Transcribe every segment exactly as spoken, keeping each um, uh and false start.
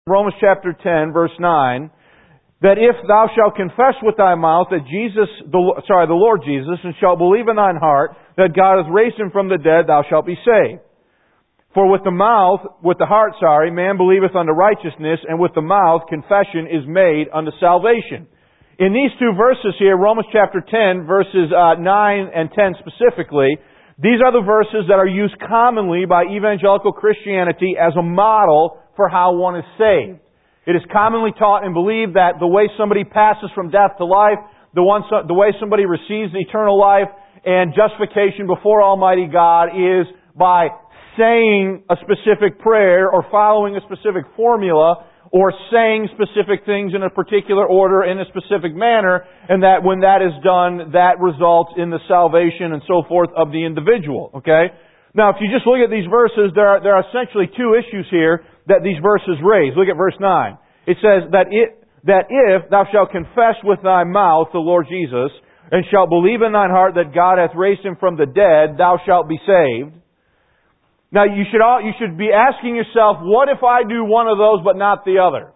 Romans chapter ten, verse nine, that if thou shalt confess with thy mouth that Jesus, the, sorry, the Lord Jesus, and shalt believe in thine heart that God hath raised him from the dead, thou shalt be saved. For with the mouth, with the heart, sorry, man believeth unto righteousness, and with the mouth confession is made unto salvation. In these two verses here, Romans chapter ten, verses uh, nine and ten specifically, these are the verses that are used commonly by evangelical Christianity as a model for how one is saved. It is commonly taught and believed that the way somebody passes from death to life, the, one, the way somebody receives eternal life and justification before Almighty God is by saying a specific prayer or following a specific formula or saying specific things in a particular order in a specific manner, and that when that is done, that results in the salvation and so forth of the individual. Okay? Now, if you just look at these verses, there are, there are essentially two issues here that these verses raise. Look at verse nine. It says that it, that if thou shalt confess with thy mouth the Lord Jesus, and shalt believe in thine heart that God hath raised him from the dead, thou shalt be saved. Now, you should all, you should be asking yourself, what if I do one of those but not the other?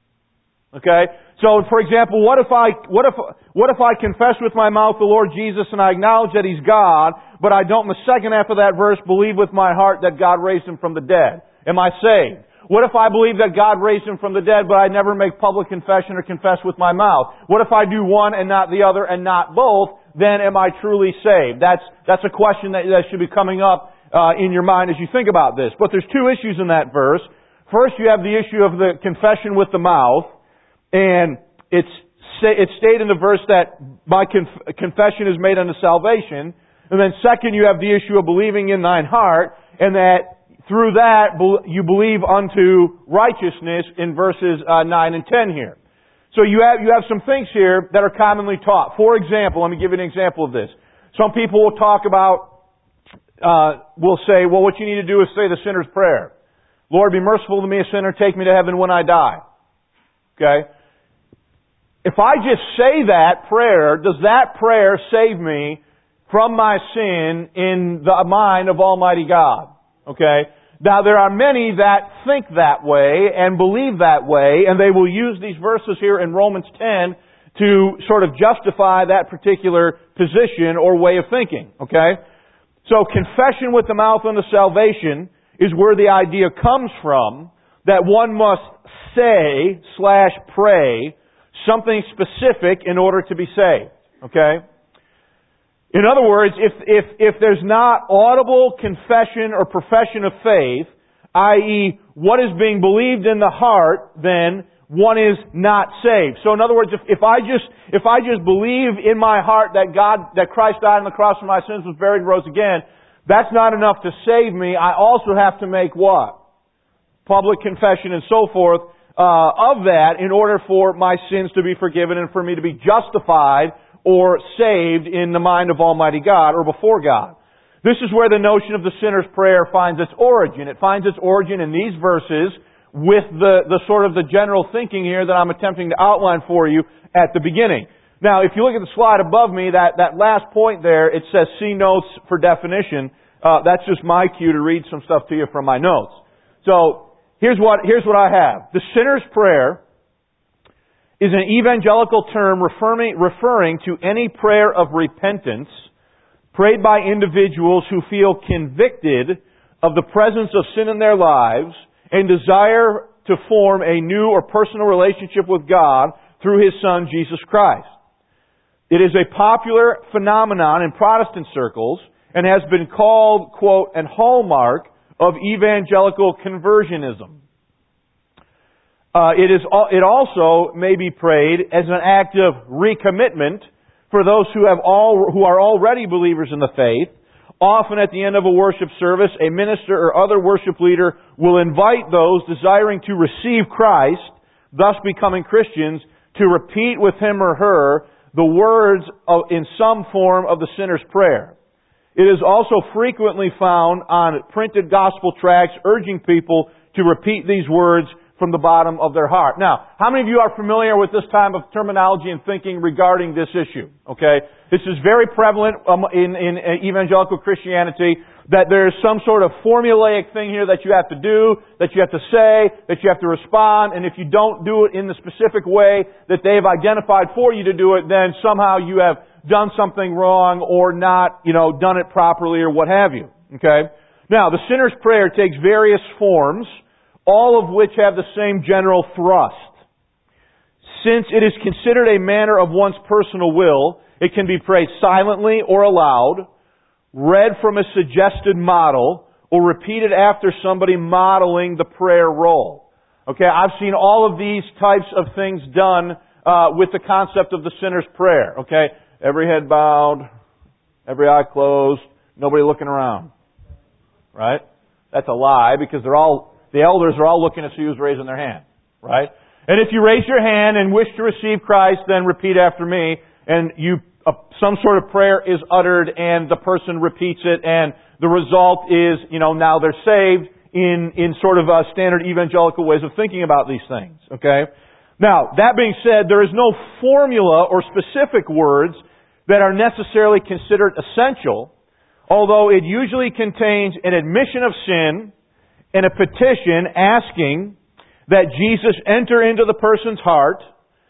Okay? So, for example, what if I, what if, what if I confess with my mouth the Lord Jesus and I acknowledge that He's God, but I don't in the second half of that verse believe with my heart that God raised Him from the dead? Am I saved? What if I believe that God raised Him from the dead, but I never make public confession or confess with my mouth? What if I do one and not the other and not both? Then am I truly saved? That's, that's a question that, that should be coming up uh, in your mind as you think about this. But there's two issues in that verse. First, you have the issue of the confession with the mouth, and it's, it's stated in the verse that my conf- confession is made unto salvation. And then second, you have the issue of believing in thine heart, and that through that, you believe unto righteousness in verses uh, nine and ten here. So you have, you have some things here that are commonly taught. For example, let me give you an example of this. Some people will talk about, uh, will say, well, what you need to do is say the sinner's prayer. Lord, be merciful to me, a sinner, take me to heaven when I die. Okay? If I just say that prayer, does that prayer save me from my sin in the mind of Almighty God? Okay? Now, there are many that think that way and believe that way, and they will use these verses here in Romans ten to sort of justify that particular position or way of thinking. Okay? So, confession with the mouth unto salvation is where the idea comes from that one must say slash pray something specific in order to be saved. Okay? In other words, if, if, if there's not audible confession or profession of faith, that is what is being believed in the heart, then one is not saved. So in other words, if, if I just, if I just believe in my heart that God, that Christ died on the cross for my sins, was buried and rose again, that's not enough to save me. I also have to make what? Public confession and so forth, uh, of that in order for my sins to be forgiven and for me to be justified or saved in the mind of Almighty God or before God. This is where the notion of the sinner's prayer finds its origin. It finds its origin in these verses with the, the sort of the general thinking here that I'm attempting to outline for you at the beginning. Now, if you look at the slide above me, that, that last point there, it says see notes for definition. Uh, that's just my cue to read some stuff to you from my notes. So, here's what, here's what I have. The sinner's prayer is an evangelical term referring, referring to any prayer of repentance prayed by individuals who feel convicted of the presence of sin in their lives and desire to form a new or personal relationship with God through His Son, Jesus Christ. It is a popular phenomenon in Protestant circles and has been called, quote, an hallmark of evangelical conversionism. Uh, it is. It also may be prayed as an act of recommitment for those who have all who are already believers in the faith. Often at the end of a worship service, a minister or other worship leader will invite those desiring to receive Christ, thus becoming Christians, to repeat with him or her the words of, in some form of the sinner's prayer. It is also frequently found on printed gospel tracts urging people to repeat these words from the bottom of their heart. Now, how many of you are familiar with this type of terminology and thinking regarding this issue? Okay? This is very prevalent um, in, in evangelical Christianity, that there's some sort of formulaic thing here that you have to do, that you have to say, that you have to respond, and if you don't do it in the specific way that they've identified for you to do it, then somehow you have done something wrong or not, you know, done it properly or what have you. Okay? Now, the sinner's prayer takes various forms, all of which have the same general thrust. Since it is considered a matter of one's personal will, it can be prayed silently or aloud, read from a suggested model, or repeated after somebody modeling the prayer role. Okay, I've seen all of these types of things done uh, with the concept of the sinner's prayer. Okay, every head bowed, every eye closed, nobody looking around. Right? That's a lie, because they're all, the elders are all looking to see who's raising their hand. Right? And if you raise your hand and wish to receive Christ, then repeat after me, and you, uh, some sort of prayer is uttered, and the person repeats it, and the result is, you know, now they're saved in, in sort of uh, standard evangelical ways of thinking about these things. Okay? Now, that being said, there is no formula or specific words that are necessarily considered essential, although it usually contains an admission of sin and a petition asking that Jesus enter into the person's heart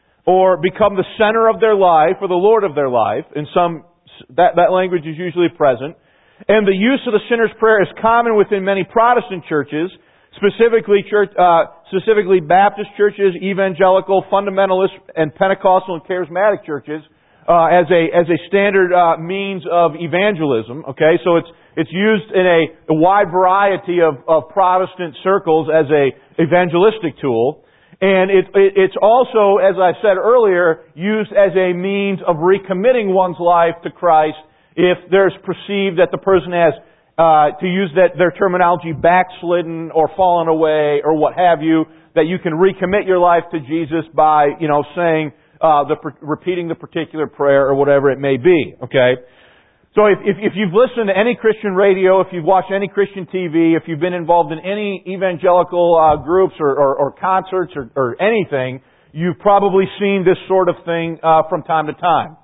or become the center of their life or the Lord of their life. In some, that, that language is usually present. And the use of the sinner's prayer is common within many Protestant churches, specifically church, uh, specifically Baptist churches, evangelical, fundamentalist, and Pentecostal and charismatic churches, uh, as a as a standard uh, means of evangelism. Okay, so it's it's used in a, a wide variety of, of Protestant circles as a evangelistic tool, and it, it it's also, as I said earlier, used as a means of recommitting one's life to Christ if there's perceived that the person has, uh, to use that their terminology, backslidden or fallen away or what have you, that you can recommit your life to Jesus by, you know, saying, uh, the, repeating the particular prayer or whatever it may be, okay? So if, if, if you've listened to any Christian radio, if you've watched any Christian T V, if you've been involved in any evangelical uh, groups or, or, or concerts or, or anything, you've probably seen this sort of thing uh, from time to time.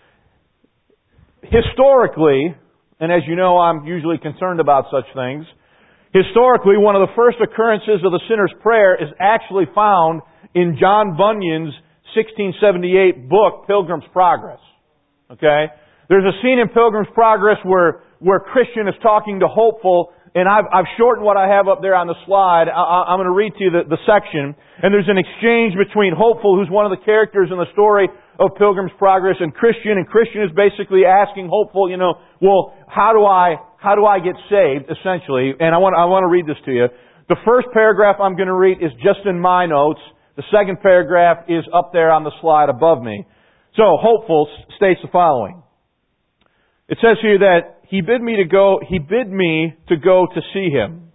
Historically, and as you know, I'm usually concerned about such things, historically, one of the first occurrences of the sinner's prayer is actually found in John Bunyan's sixteen seventy-eight book, Pilgrim's Progress. Okay? There's a scene in Pilgrim's Progress where, where Christian is talking to Hopeful, and I've, I've shortened what I have up there on the slide. I, I'm going to read to you the, the section, and there's an exchange between Hopeful, who's one of the characters in the story of Pilgrim's Progress, and Christian, and Christian is basically asking Hopeful, you know, well, how do I, how do I get saved, essentially? And I want, I want to read this to you. The first paragraph I'm going to read is just in my notes. The second paragraph is up there on the slide above me. So, Hopeful states the following. It says here that he bid me to go, he bid me to go to see him.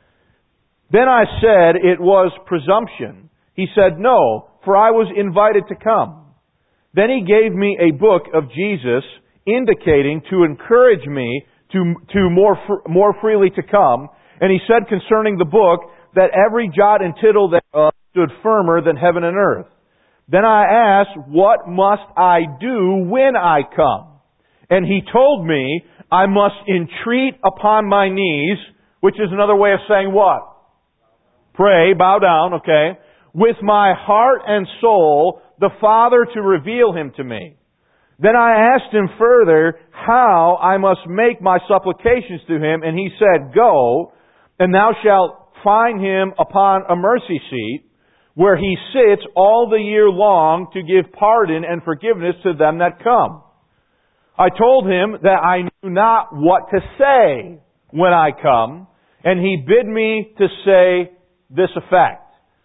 Then I said it was presumption. He said, no, for I was invited to come. Then he gave me a book of Jesus, indicating to encourage me to, to more, more freely to come. And he said concerning the book that every jot and tittle thereof stood firmer than heaven and earth. Then I asked, what must I do when I come? And he told me, I must entreat upon my knees, which is another way of saying what? Pray, bow down, okay. With my heart and soul, the Father to reveal him to me. Then I asked him further how I must make my supplications to him, and he said, go, and thou shalt find him upon a mercy seat, where he sits all the year long to give pardon and forgiveness to them that come. I told him that I knew not what to say when I come, and he bid me to say this effect.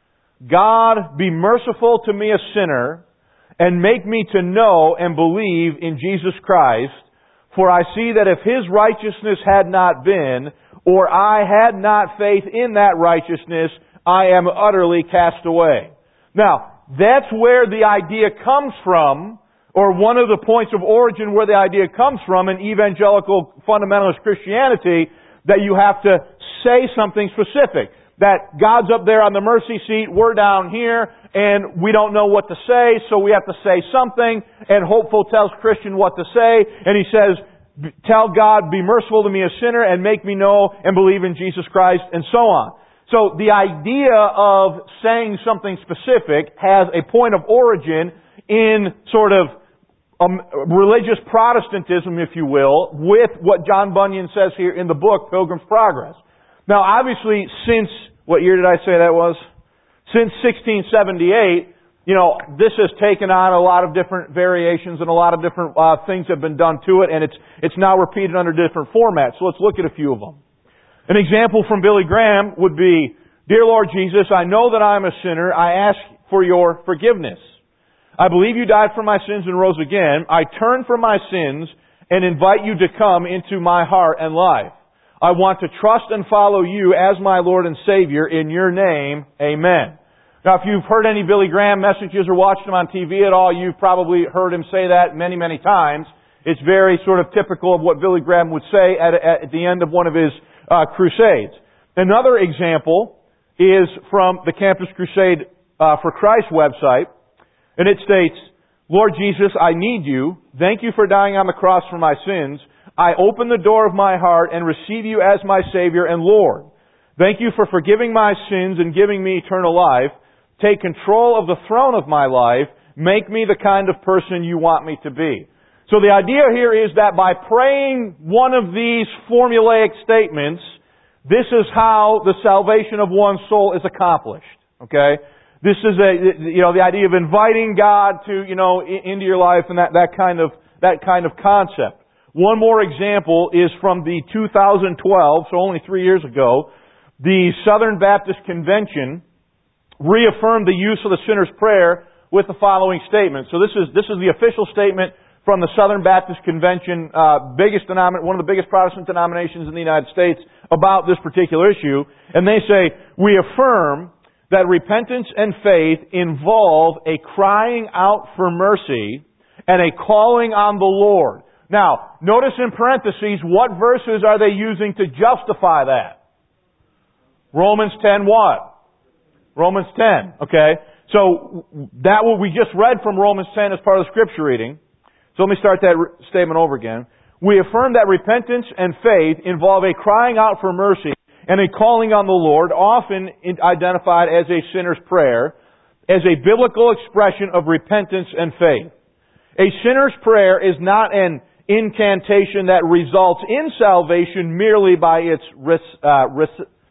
God, be merciful to me a sinner, and make me to know and believe in Jesus Christ, for I see that if his righteousness had not been, or I had not faith in that righteousness, I am utterly cast away. Now, that's where the idea comes from, or one of the points of origin where the idea comes from in evangelical fundamentalist Christianity, that you have to say something specific. that God's up there on the mercy seat, we're down here, and we don't know what to say, so we have to say something, and Hopeful tells Christian what to say, and he says, tell God, be merciful to me a sinner, and make me know and believe in Jesus Christ, and so on. So the idea of saying something specific has a point of origin in sort of Um, religious Protestantism, if you will, with what John Bunyan says here in the book, Pilgrim's Progress. Now, obviously, since, what year did I say that was? Since sixteen seventy-eight, you know, this has taken on a lot of different variations and a lot of different uh, things have been done to it, and it's it's now repeated under different formats. So let's look at a few of them. An example from Billy Graham would be, Dear Lord Jesus, I know that I am a sinner. I ask for your forgiveness. I believe you died for my sins and rose again. I turn from my sins and invite you to come into my heart and life. I want to trust and follow you as my Lord and Savior. In your name, amen. Now, if you've heard any Billy Graham messages or watched him on T V at all, you've probably heard him say that many, many times. It's very sort of typical of what Billy Graham would say at, at the end of one of his uh, crusades. Another example is from the Campus Crusade uh, for Christ website. And it states, Lord Jesus, I need you. Thank you for dying on the cross for my sins. I open the door of my heart and receive you as my Savior and Lord. Thank you for forgiving my sins and giving me eternal life. Take control of the throne of my life. Make me the kind of person you want me to be. So the idea here is that by praying one of these formulaic statements, this is how the salvation of one's soul is accomplished. Okay? This is a, you know, the idea of inviting God to, you know, into your life and that, that kind of, that kind of concept. One more example is from the two thousand twelve, so only three years ago, the Southern Baptist Convention reaffirmed the use of the sinner's prayer with the following statement. So this is, this is the official statement from the Southern Baptist Convention, uh, biggest denomin- one of the biggest Protestant denominations in the United States about this particular issue. And they say, we affirm that repentance and faith involve a crying out for mercy and a calling on the Lord. Now, notice in parentheses, what verses are they using to justify that? Romans ten what? Romans ten, okay? So, that what we just read from Romans ten as part of the scripture reading. So let me start that statement over again. We affirm that repentance and faith involve a crying out for mercy and a calling on the Lord, often identified as a sinner's prayer, as a biblical expression of repentance and faith. A sinner's prayer is not an incantation that results in salvation merely by its ris, uh, ris,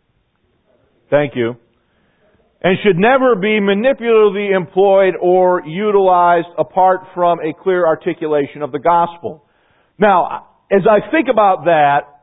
thank you, and should never be manipulatively employed or utilized apart from a clear articulation of the gospel. Now, as I think about that,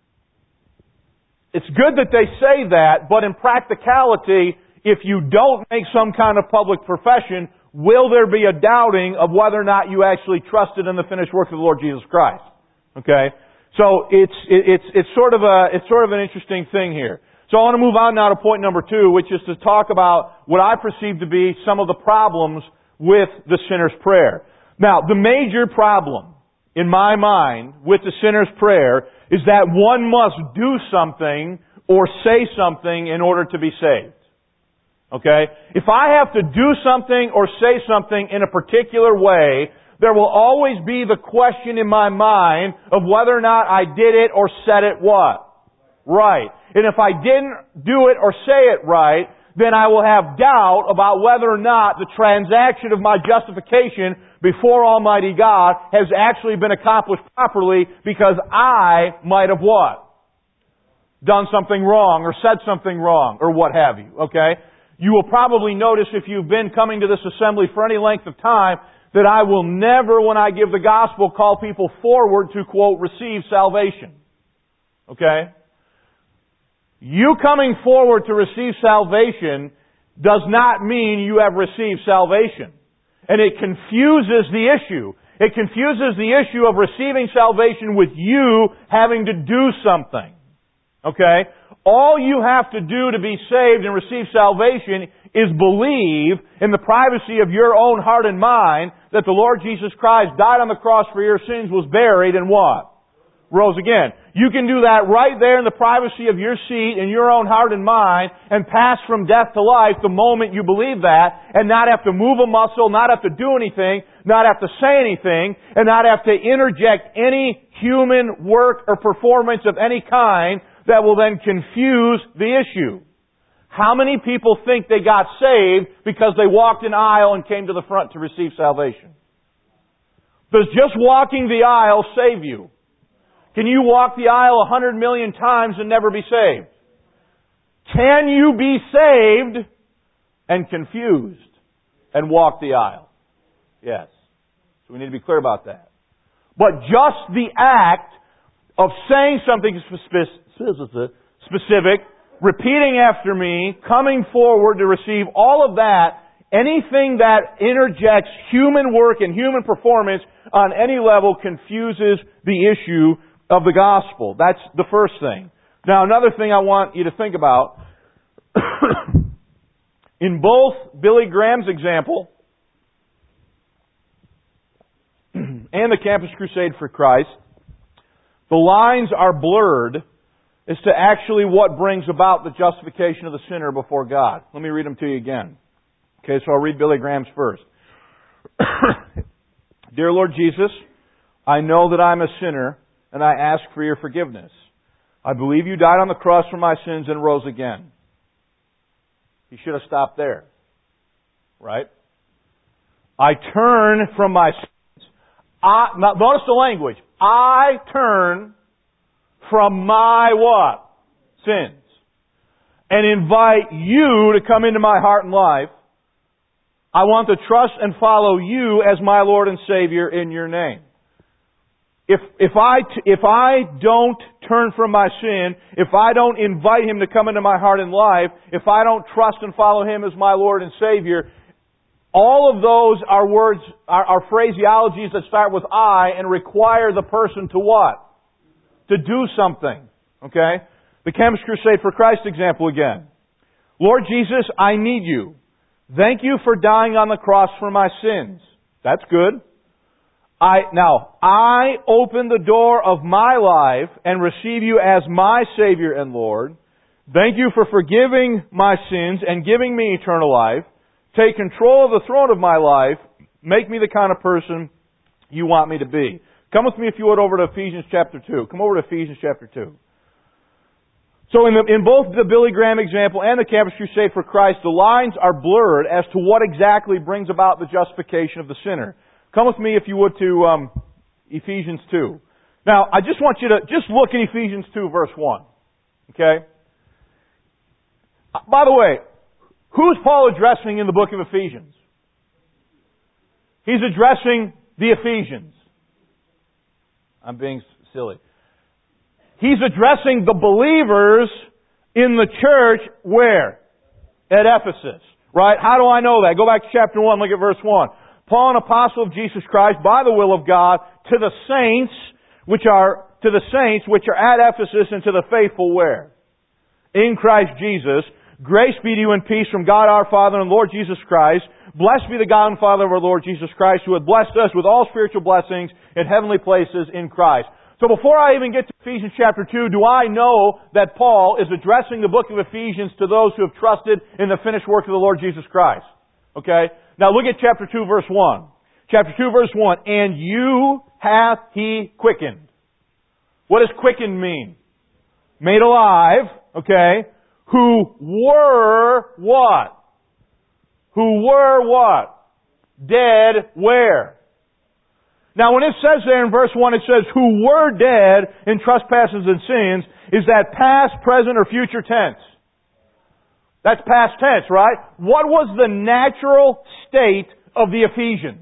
it's good that they say that, but in practicality, if you don't make some kind of public profession, will there be a doubting of whether or not you actually trusted in the finished work of the Lord Jesus Christ? Okay? So it's, it's, it's sort of a, it's sort of an interesting thing here. So I want to move on now to point number two, which is to talk about what I perceive to be some of the problems with the sinner's prayer. Now, the major problem in my mind with the sinner's prayer is that one must do something or say something in order to be saved. Okay? If I have to do something or say something in a particular way, there will always be the question in my mind of whether or not I did it or said it what? Right. And if I didn't do it or say it right, then I will have doubt about whether or not the transaction of my justification before Almighty God has actually been accomplished properly because I might have what? Done something wrong or said something wrong or what have you. Okay? You will probably notice if you've been coming to this assembly for any length of time that I will never, when I give the gospel, call people forward to, quote, receive salvation. Okay? You coming forward to receive salvation does not mean you have received salvation. And it confuses the issue. It confuses the issue of receiving salvation with you having to do something. Okay? All you have to do to be saved and receive salvation is believe in the privacy of your own heart and mind that the Lord Jesus Christ died on the cross for your sins, was buried, and what? rose again. You can do that right there in the privacy of your seat, in your own heart and mind, and pass from death to life the moment you believe that, and not have to move a muscle, not have to do anything, not have to say anything, and not have to interject any human work or performance of any kind that will then confuse the issue. How many people think they got saved because they walked an aisle and came to the front to receive salvation? Does just walking the aisle save you? Can you walk the aisle a hundred million times and never be saved? Can you be saved and confused and walk the aisle? Yes. So we need to be clear about that. But just the act of saying something specific, repeating after me, coming forward to receive all of that, anything that interjects human work and human performance on any level confuses the issue of the gospel. That's the first thing. Now, another thing I want you to think about, in both Billy Graham's example and the Campus Crusade for Christ, the lines are blurred as to actually what brings about the justification of the sinner before God. Let me read them to you again. Okay, so I'll read Billy Graham's first. Dear Lord Jesus, I know that I'm a sinner, and I ask for your forgiveness. I believe you died on the cross for my sins and rose again. He should have stopped there. Right? I turn from my sins. I, notice the language. I turn from my what? Sins. And invite you to come into my heart and life. I want to trust and follow you as my Lord and Savior in your name. If, if I, if I don't turn from my sin, if I don't invite Him to come into my heart and life, if I don't trust and follow Him as my Lord and Savior, all of those are words, are, are phraseologies that start with I and require the person to what? To do something. Okay? The Campus Crusade for Christ example again. Lord Jesus, I need you. Thank you for dying on the cross for my sins. That's good. I, now, I open the door of my life and receive you as my Savior and Lord. Thank you for forgiving my sins and giving me eternal life. Take control of the throne of my life. Make me the kind of person you want me to be. Come with me, if you would, over to Ephesians chapter two. Come over to Ephesians chapter two. So in, the, in both the Billy Graham example and the Campus Crusade for Christ, the lines are blurred as to what exactly brings about the justification of the sinner. Come with me, if you would, to um, Ephesians two. Now, I just want you to just look in Ephesians two, verse one. Okay? By the way, who's Paul addressing in the book of Ephesians? He's addressing the Ephesians. I'm being silly. He's addressing the believers in the church where? At Ephesus. Right? How do I know that? Go back to chapter one, look at verse one. Paul, an apostle of Jesus Christ, by the will of God, to the saints which are to the saints which are at Ephesus, and to the faithful where? In Christ Jesus. Grace be to you and peace from God our Father and Lord Jesus Christ. Blessed be the God and Father of our Lord Jesus Christ, who hath blessed us with all spiritual blessings in heavenly places in Christ. So before I even get to Ephesians chapter two, do I know that Paul is addressing the book of Ephesians to those who have trusted in the finished work of the Lord Jesus Christ? Okay? Now look at chapter two, verse one. Chapter two, verse one. And you hath He quickened. What does quickened mean? Made alive, okay? Who were what? Who were what? Dead where? Now when it says there in verse one, it says, who were dead in trespasses and sins, is that past, present, or future tense? That's past tense, right? What was the natural state of the Ephesians?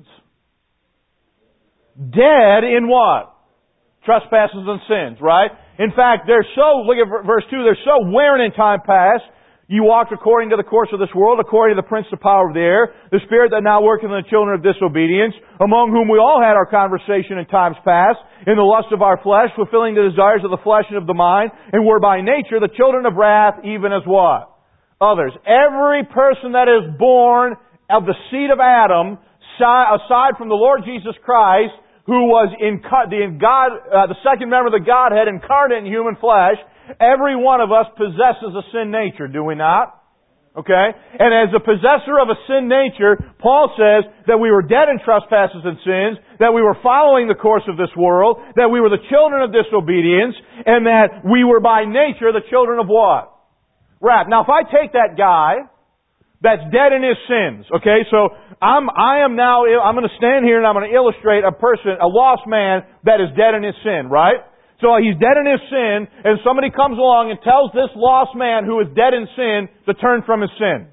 Dead in what? Trespasses and sins, right? In fact, they're so, look at verse two, they're so wearing in time past. You walked according to the course of this world, according to the prince of the power of the air, the spirit that now worketh in the children of disobedience, among whom we all had our conversation in times past, in the lust of our flesh, fulfilling the desires of the flesh and of the mind, and were by nature the children of wrath, even as what? Others. Every person that is born of the seed of Adam, aside from the Lord Jesus Christ, who was incar- the God, uh, the second member of the Godhead incarnate in human flesh, every one of us possesses a sin nature, do we not? Okay? And as a possessor of a sin nature, Paul says that we were dead in trespasses and sins, that we were following the course of this world, that we were the children of disobedience, and that we were by nature the children of what? Wrath. Now if I take that guy that's dead in his sins, okay, so I'm, I am now, I'm going to stand here and I'm going to illustrate a person, a lost man that is dead in his sin, right? So he's dead in his sin, and somebody comes along and tells this lost man who is dead in sin to turn from his sin.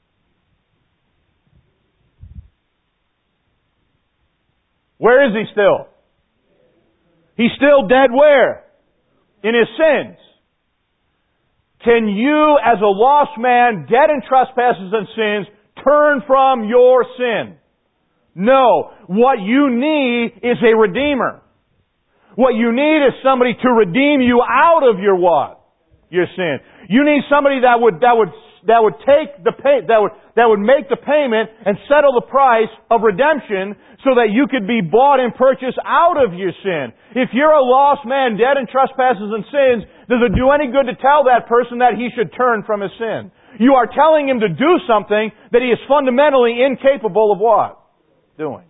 Where is he still? He's still dead where? In his sins. Can you, as a lost man, dead in trespasses and sins, turn from your sin? No. What you need is a redeemer. What you need is somebody to redeem you out of your what? Your sin. You need somebody that would, that would, that would take the pay, that would, that would make the payment and settle the price of redemption so that you could be bought and purchased out of your sin. If you're a lost man dead in trespasses and sins, does it do any good to tell that person that he should turn from his sin? You are telling him to do something that he is fundamentally incapable of what? Doing.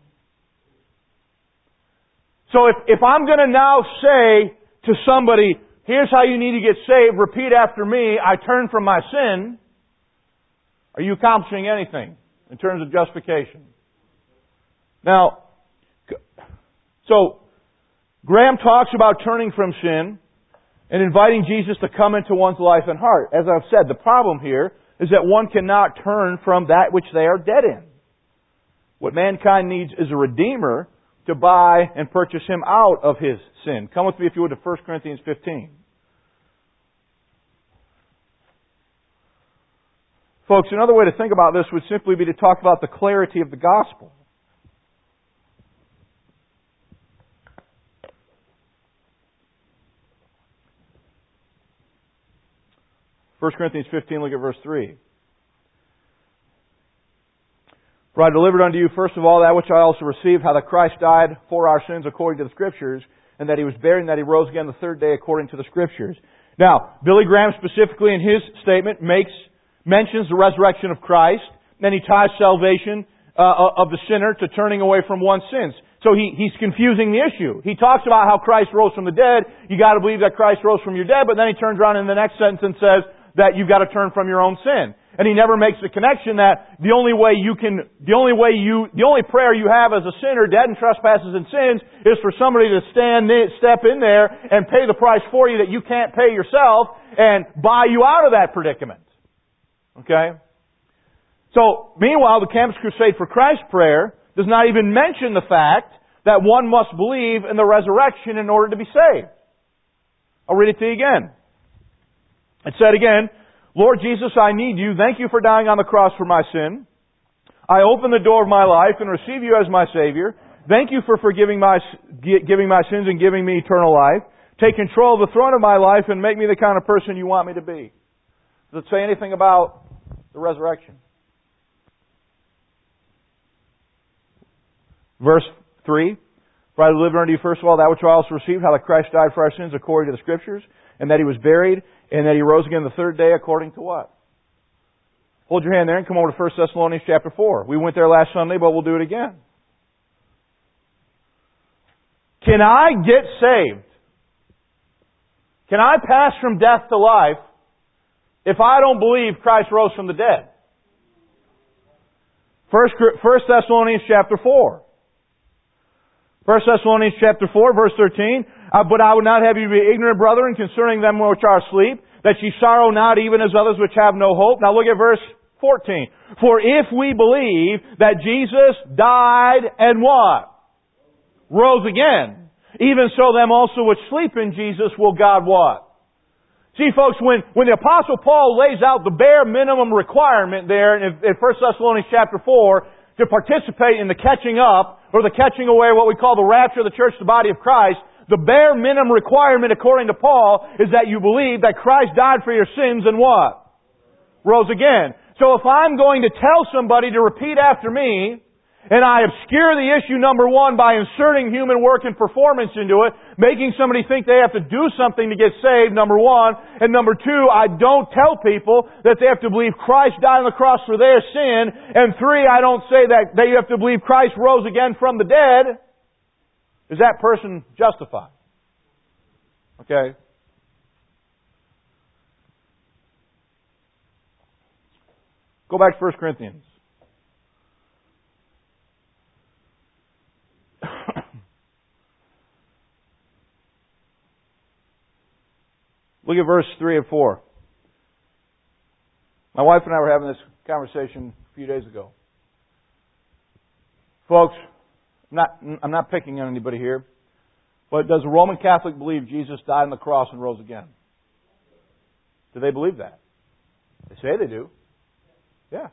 So if, if I'm going to now say to somebody, here's how you need to get saved, repeat after me, I turn from my sin, are you accomplishing anything in terms of justification? Now, so Graham talks about turning from sin and inviting Jesus to come into one's life and heart. As I've said, the problem here is that one cannot turn from that which they are dead in. What mankind needs is a Redeemer to buy and purchase him out of his sin. Come with me, if you would, to First Corinthians fifteen. Folks, another way to think about this would simply be to talk about the clarity of the gospel. First Corinthians fifteen, look at verse three. For I delivered unto you first of all that which I also received, how that Christ died for our sins according to the Scriptures, and that He was buried, and that He rose again the third day according to the Scriptures. Now, Billy Graham specifically in his statement makes, mentions the resurrection of Christ, then he ties salvation uh, of the sinner to turning away from one's sins. So he, he's confusing the issue. He talks about how Christ rose from the dead. You got to believe that Christ rose from your dead, but then he turns around in the next sentence and says that you've got to turn from your own sin. And he never makes the connection that the only way you can, the only way you, the only prayer you have as a sinner, dead in trespasses and sins, is for somebody to stand, step in there and pay the price for you that you can't pay yourself and buy you out of that predicament. Okay? So, meanwhile, the Campus Crusade for Christ prayer does not even mention the fact that one must believe in the resurrection in order to be saved. I'll read it to you again. It said again, Lord Jesus, I need you. Thank you for dying on the cross for my sin. I open the door of my life and receive you as my Savior. Thank you for forgiving my, giving my sins and giving me eternal life. Take control of the throne of my life and make me the kind of person you want me to be. Does it say anything about the resurrection? Verse three. For I delivered unto you first of all that which I also received, how that Christ died for our sins according to the Scriptures, and that He was buried, and that He rose again the third day according to what? Hold your hand there and come over to First Thessalonians chapter four. We went there last Sunday, but we'll do it again. Can I get saved? Can I pass from death to life if I don't believe Christ rose from the dead? First, First Thessalonians chapter four. First Thessalonians chapter four, verse thirteen. Uh, but I would not have you be ignorant, brethren, concerning them which are asleep, that ye sorrow not even as others which have no hope. Now look at verse fourteen. For if we believe that Jesus died and what? Rose again. Even so them also which sleep in Jesus will God what? See, folks, when, when the Apostle Paul lays out the bare minimum requirement there in, in First Thessalonians chapter four to participate in the catching up, or the catching away, what we call the rapture of the church, the body of Christ, the bare minimum requirement, according to Paul, is that you believe that Christ died for your sins and what? Rose again. So if I'm going to tell somebody to repeat after me, and I obscure the issue, number one, by inserting human work and performance into it, making somebody think they have to do something to get saved, number one. And number two, I don't tell people that they have to believe Christ died on the cross for their sin. And three, I don't say that they have to believe Christ rose again from the dead. Is that person justified? Okay. Go back to First Corinthians. Look at verse three and four. My wife and I were having this conversation a few days ago. Folks, I'm not, I'm not picking on anybody here, but does a Roman Catholic believe Jesus died on the cross and rose again? Do they believe that? They say they do. Yeah.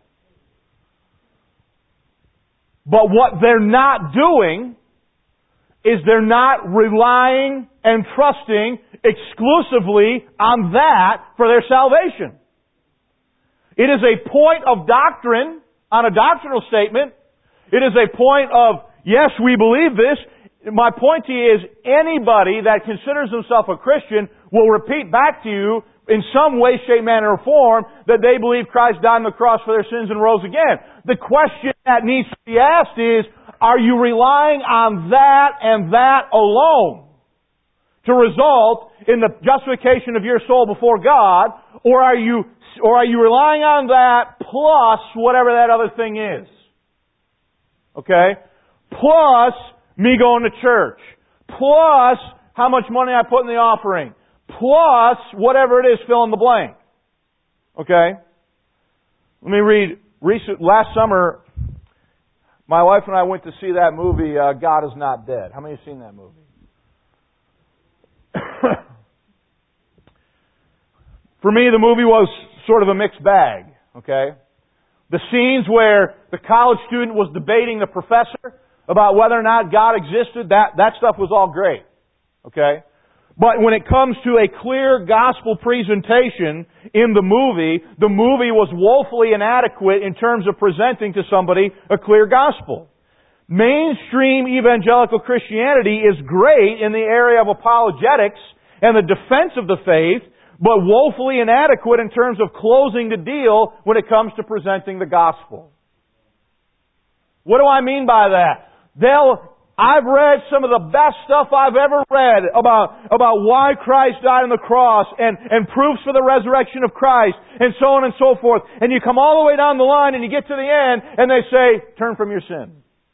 But what they're not doing is they're not relying and trusting exclusively on that for their salvation. It is a point of doctrine on a doctrinal statement. It is a point of, yes, we believe this. My point to you is anybody that considers himself a Christian will repeat back to you in some way, shape, manner, or form that they believe Christ died on the cross for their sins and rose again. The question that needs to be asked is, are you relying on that and that alone to result in the justification of your soul before God, or are you or are you relying on that plus whatever that other thing is? Okay? Plus me going to church. Plus how much money I put in the offering. Plus whatever it is, fill in the blank. Okay? Let me read. Recent, last summer, my wife and I went to see that movie, uh, God Is Not Dead. How many have seen that movie? For me, the movie was sort of a mixed bag. Okay? The scenes where the college student was debating the professor about whether or not God existed, that, that stuff was all great. Okay? But when it comes to a clear gospel presentation in the movie, the movie was woefully inadequate in terms of presenting to somebody a clear gospel. Mainstream evangelical Christianity is great in the area of apologetics and the defense of the faith, but woefully inadequate in terms of closing the deal when it comes to presenting the gospel. What do I mean by that? They'll I've read some of the best stuff I've ever read about, about why Christ died on the cross and, and proofs for the resurrection of Christ and so on and so forth. And you come all the way down the line and you get to the end and they say, turn from your sin.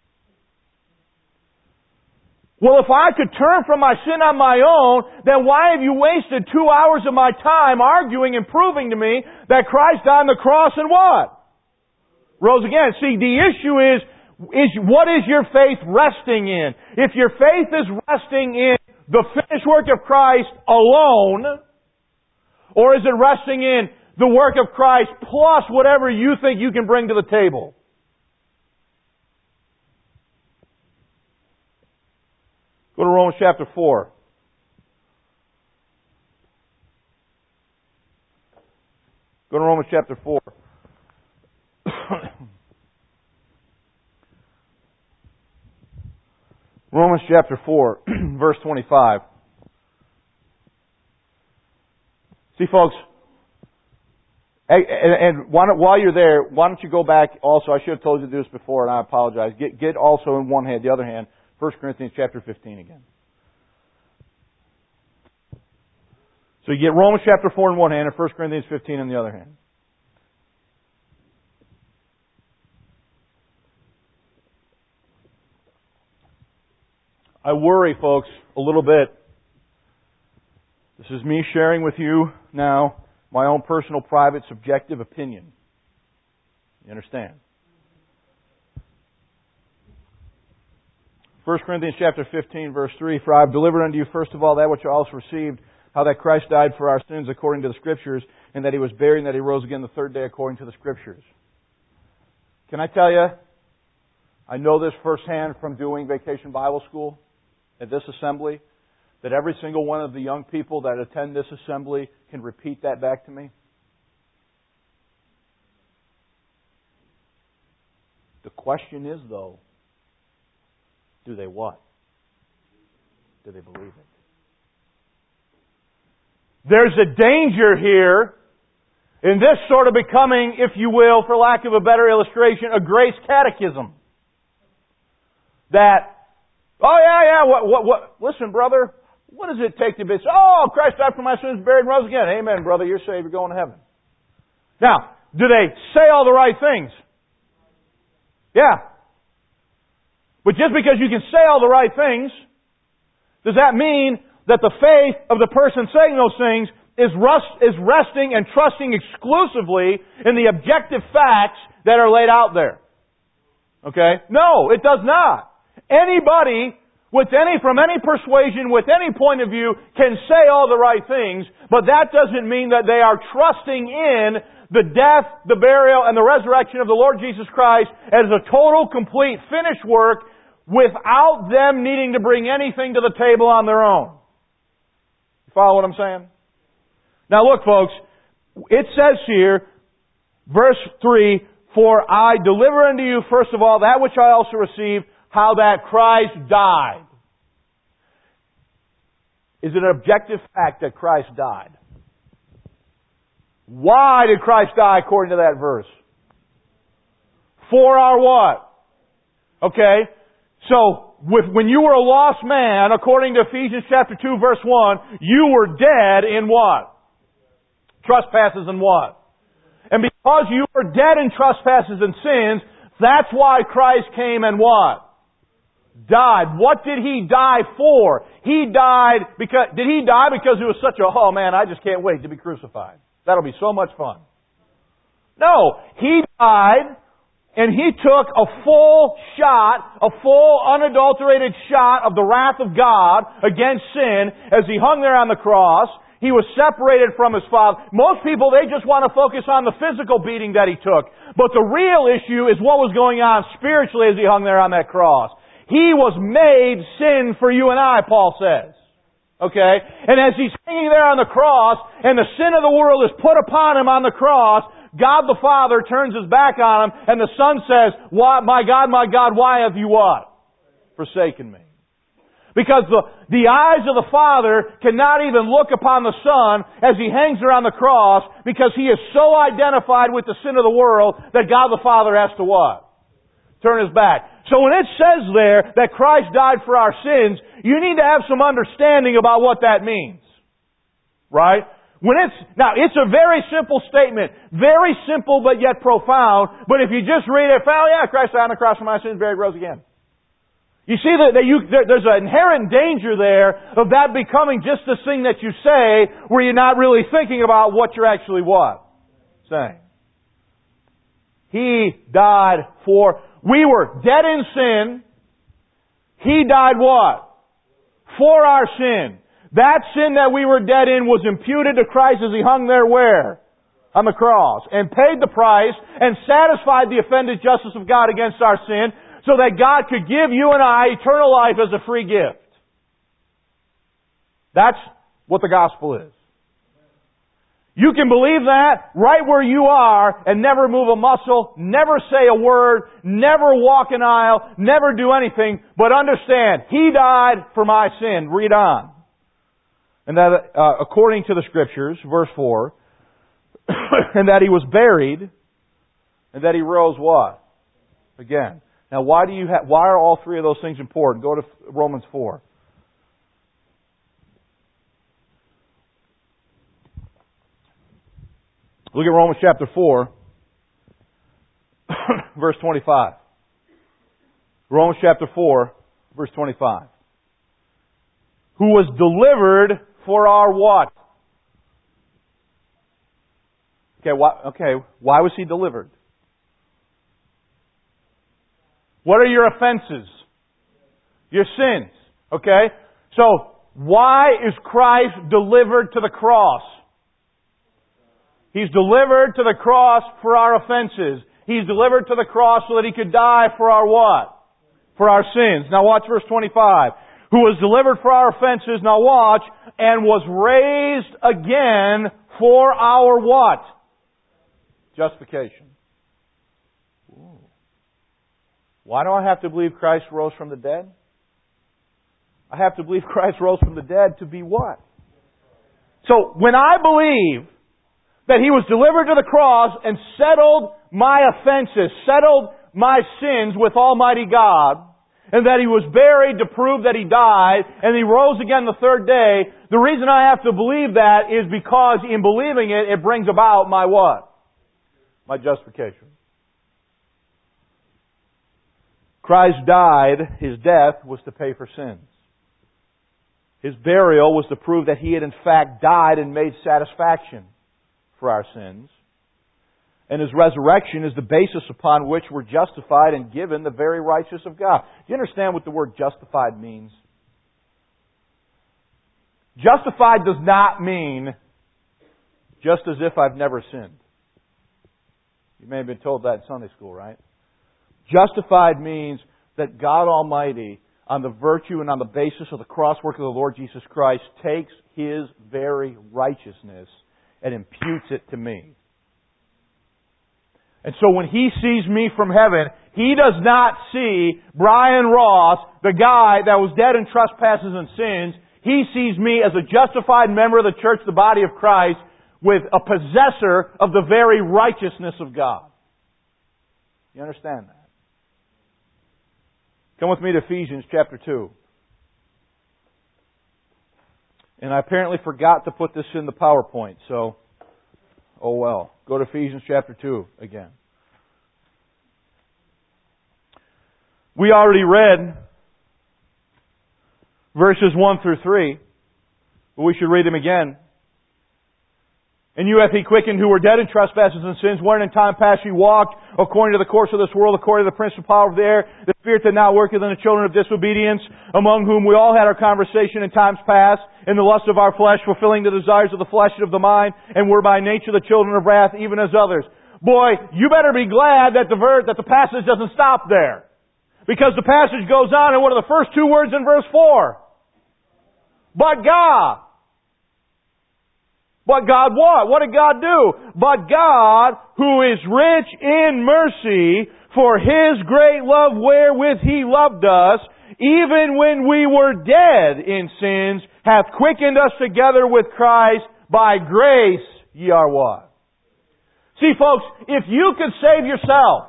Well, if I could turn from my sin on my own, then why have you wasted two hours of my time arguing and proving to me that Christ died on the cross and what? Rose again. See, the issue is, Is what is your faith resting in? If your faith is resting in the finished work of Christ alone, or is it resting in the work of Christ plus whatever you think you can bring to the table? Go to Romans chapter four. Go to Romans chapter four. Romans chapter four, verse twenty-five. See, folks, and, and while you're there, why don't you go back also, I should have told you to do this before, and I apologize. Get, get also in one hand, the other hand, First Corinthians chapter fifteen again. So you get Romans chapter four in one hand and First Corinthians fifteen in the other hand. I worry, folks, a little bit. This is me sharing with you now my own personal, private, subjective opinion. You understand? First Corinthians chapter fifteen, verse three, For I have delivered unto you first of all that which I also received, how that Christ died for our sins according to the Scriptures, and that He was buried, and that He rose again the third day according to the Scriptures. Can I tell you, I know this firsthand from doing Vacation Bible School at this assembly, that every single one of the young people that attend this assembly can repeat that back to me. The question is, though, Do they what? Do they believe it? There's a danger here in this sort of becoming, if you will, for lack of a better illustration, a grace catechism. That, oh yeah, yeah, what, what, what, listen brother, what does it take to be, oh, Christ died for my sins, buried and rose again. Amen, brother, you're saved, you're going to heaven. Now, do they say all the right things? Yeah. But just because you can say all the right things, does that mean that the faith of the person saying those things is, rust, is resting and trusting exclusively in the objective facts that are laid out there? Okay? No, it does not. Anybody with any, from any persuasion, with any point of view, can say all the right things, but that doesn't mean that they are trusting in the death, the burial, and the resurrection of the Lord Jesus Christ as a total, complete, finished work without them needing to bring anything to the table on their own. You follow what I'm saying? Now look, folks, it says here, verse three, for I deliver unto you, first of all, that which I also received, how that Christ died. Is it an objective fact that Christ died? Why did Christ die according to that verse? For our what? Okay, so with, when you were a lost man, according to Ephesians chapter two verse one, you were dead in what? Trespasses and what? And because you were dead in trespasses and sins, that's why Christ came and what? Died. What did He die for? He died because, did He die because it was such a, oh man, I just can't wait to be crucified. That'll be so much fun. No, He died and He took a full shot, a full unadulterated shot of the wrath of God against sin as He hung there on the cross. He was separated from His Father. Most people, they just want to focus on the physical beating that He took. But the real issue is what was going on spiritually as He hung there on that cross. He was made sin for you and I, Paul says. Okay? And as He's hanging there on the cross, and the sin of the world is put upon Him on the cross, God the Father turns His back on Him, and the Son says, "Why, my God, my God, why have you what? Forsaken me." Because the, the eyes of the Father cannot even look upon the Son as He hangs there on the cross, because He is so identified with the sin of the world that God the Father has to what? Turn His back. So when it says there that Christ died for our sins, you need to have some understanding about what that means. Right? When it's, now it's a very simple statement. Very simple but yet profound. But if you just read it, oh yeah, Christ died on the cross for my sins, buried, rose again. You see that, that you, there, there's an inherent danger there of that becoming just this thing that you say where you're not really thinking about what you're actually what? Saying. He died for, we were dead in sin. He died what? For our sin. That sin that we were dead in was imputed to Christ as He hung there where? On the cross. And paid the price and satisfied the offended justice of God against our sin, so that God could give you and I eternal life as a free gift. That's what the gospel is. You can believe that right where you are and never move a muscle, never say a word, never walk an aisle, never do anything, but understand, He died for my sin. Read on. And that uh, according to the Scriptures, verse four, and that He was buried, and that He rose what? Again. Now, why do you have, why are all three of those things important? Go to Romans four. Look at Romans chapter four, verse twenty-five. Romans chapter four, verse twenty-five. Who was delivered for our what? Okay, why, okay, why was He delivered? What are your offenses? Your sins. Okay? So, why is Christ delivered to the cross? He's delivered to the cross for our offenses. He's delivered to the cross so that He could die for our what? For our sins. Now watch verse twenty-five. Who was delivered for our offenses, now watch, and was raised again for our what? Justification. Ooh. Why do I have to believe Christ rose from the dead? I have to believe Christ rose from the dead to be what? So, when I believe that He was delivered to the cross and settled my offenses, settled my sins with Almighty God, and that He was buried to prove that He died, and He rose again the third day, the reason I have to believe that is because in believing it, it brings about my what? My justification. Christ died, His death was to pay for sins. His burial was to prove that He had in fact died and made satisfaction for our sins. And His resurrection is the basis upon which we're justified and given the very righteousness of God. Do you understand what the word justified means? Justified does not mean just as if I've never sinned. You may have been told that in Sunday school, right? Justified means that God Almighty, on the virtue and on the basis of the cross work of the Lord Jesus Christ, takes His very righteousness and imputes it to me. And so when He sees me from heaven, He does not see Brian Ross, the guy that was dead in trespasses and sins. He sees me as a justified member of the church, the body of Christ, with a possessor of the very righteousness of God. You understand that? Come with me to Ephesians chapter two. And I apparently forgot to put this in the PowerPoint, so, oh well. Go to Ephesians chapter two again. We already read verses one through three, but we should read them again. And you hath He quickened who were dead in trespasses and sins, wherein in time past ye walked, according to the course of this world, according to the prince of power of the air, the spirit that now worketh in the children of disobedience, among whom we all had our conversation in times past, in the lust of our flesh, fulfilling the desires of the flesh and of the mind, and were by nature the children of wrath, even as others. Boy, you better be glad that the ver- that the passage doesn't stop there. Because the passage goes on, and what are the first two words in verse four? But God. But God what? What did God do? But God, who is rich in mercy, for His great love wherewith He loved us, even when we were dead in sins, hath quickened us together with Christ. By grace ye are what? See, folks, if you could save yourself,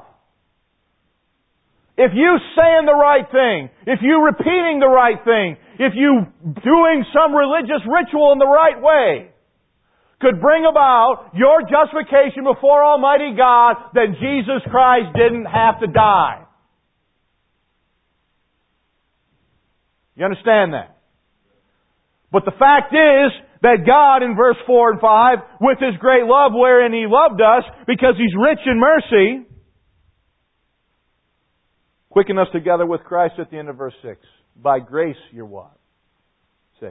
if you saying the right thing, if you repeating the right thing, if you doing some religious ritual in the right way, could bring about your justification before Almighty God, then Jesus Christ didn't have to die. You understand that? But the fact is that God, in verse four and five, with His great love wherein He loved us, because He's rich in mercy, quickened us together with Christ at the end of verse six. By grace you're what? Saved.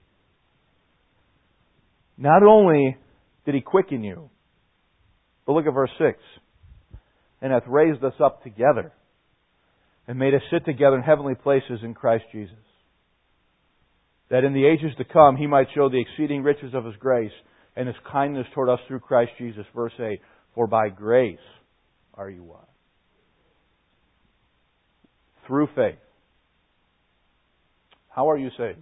Not only did He quicken you, but look at verse six. And hath raised us up together, and made us sit together in heavenly places in Christ Jesus, that in the ages to come He might show the exceeding riches of His grace and His kindness toward us through Christ Jesus. Verse eight. For by grace are you what? Through faith. How are you saved?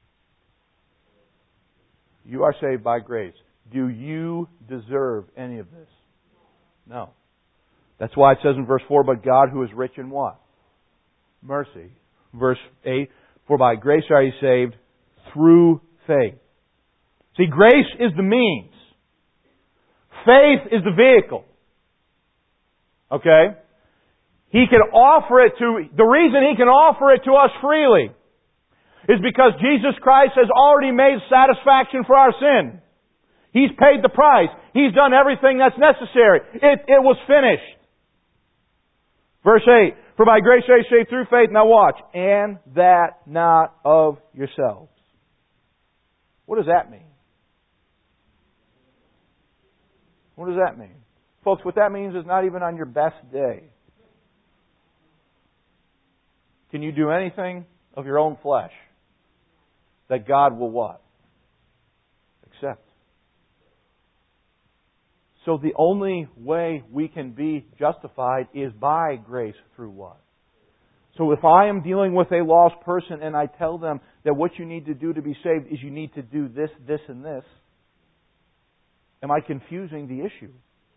You are saved by grace. Do you deserve any of this? No. That's why it says in verse four, but God who is rich in what? Mercy. Verse eight, for by grace are you saved through faith. See, grace is the means. Faith is the vehicle. Okay? He can offer it to, the reason He can offer it to us freely is because Jesus Christ has already made satisfaction for our sin. He's paid the price. He's done everything that's necessary. It, it was finished. Verse eight, for by grace are you saved through faith. Now watch. And that not of yourselves. What does that mean? What does that mean? Folks, what that means is not even on your best day can you do anything of your own flesh that God will what? Accept. So the only way we can be justified is by grace through what? So if I am dealing with a lost person and I tell them that what you need to do to be saved is you need to do this, this, and this, am I confusing the issue?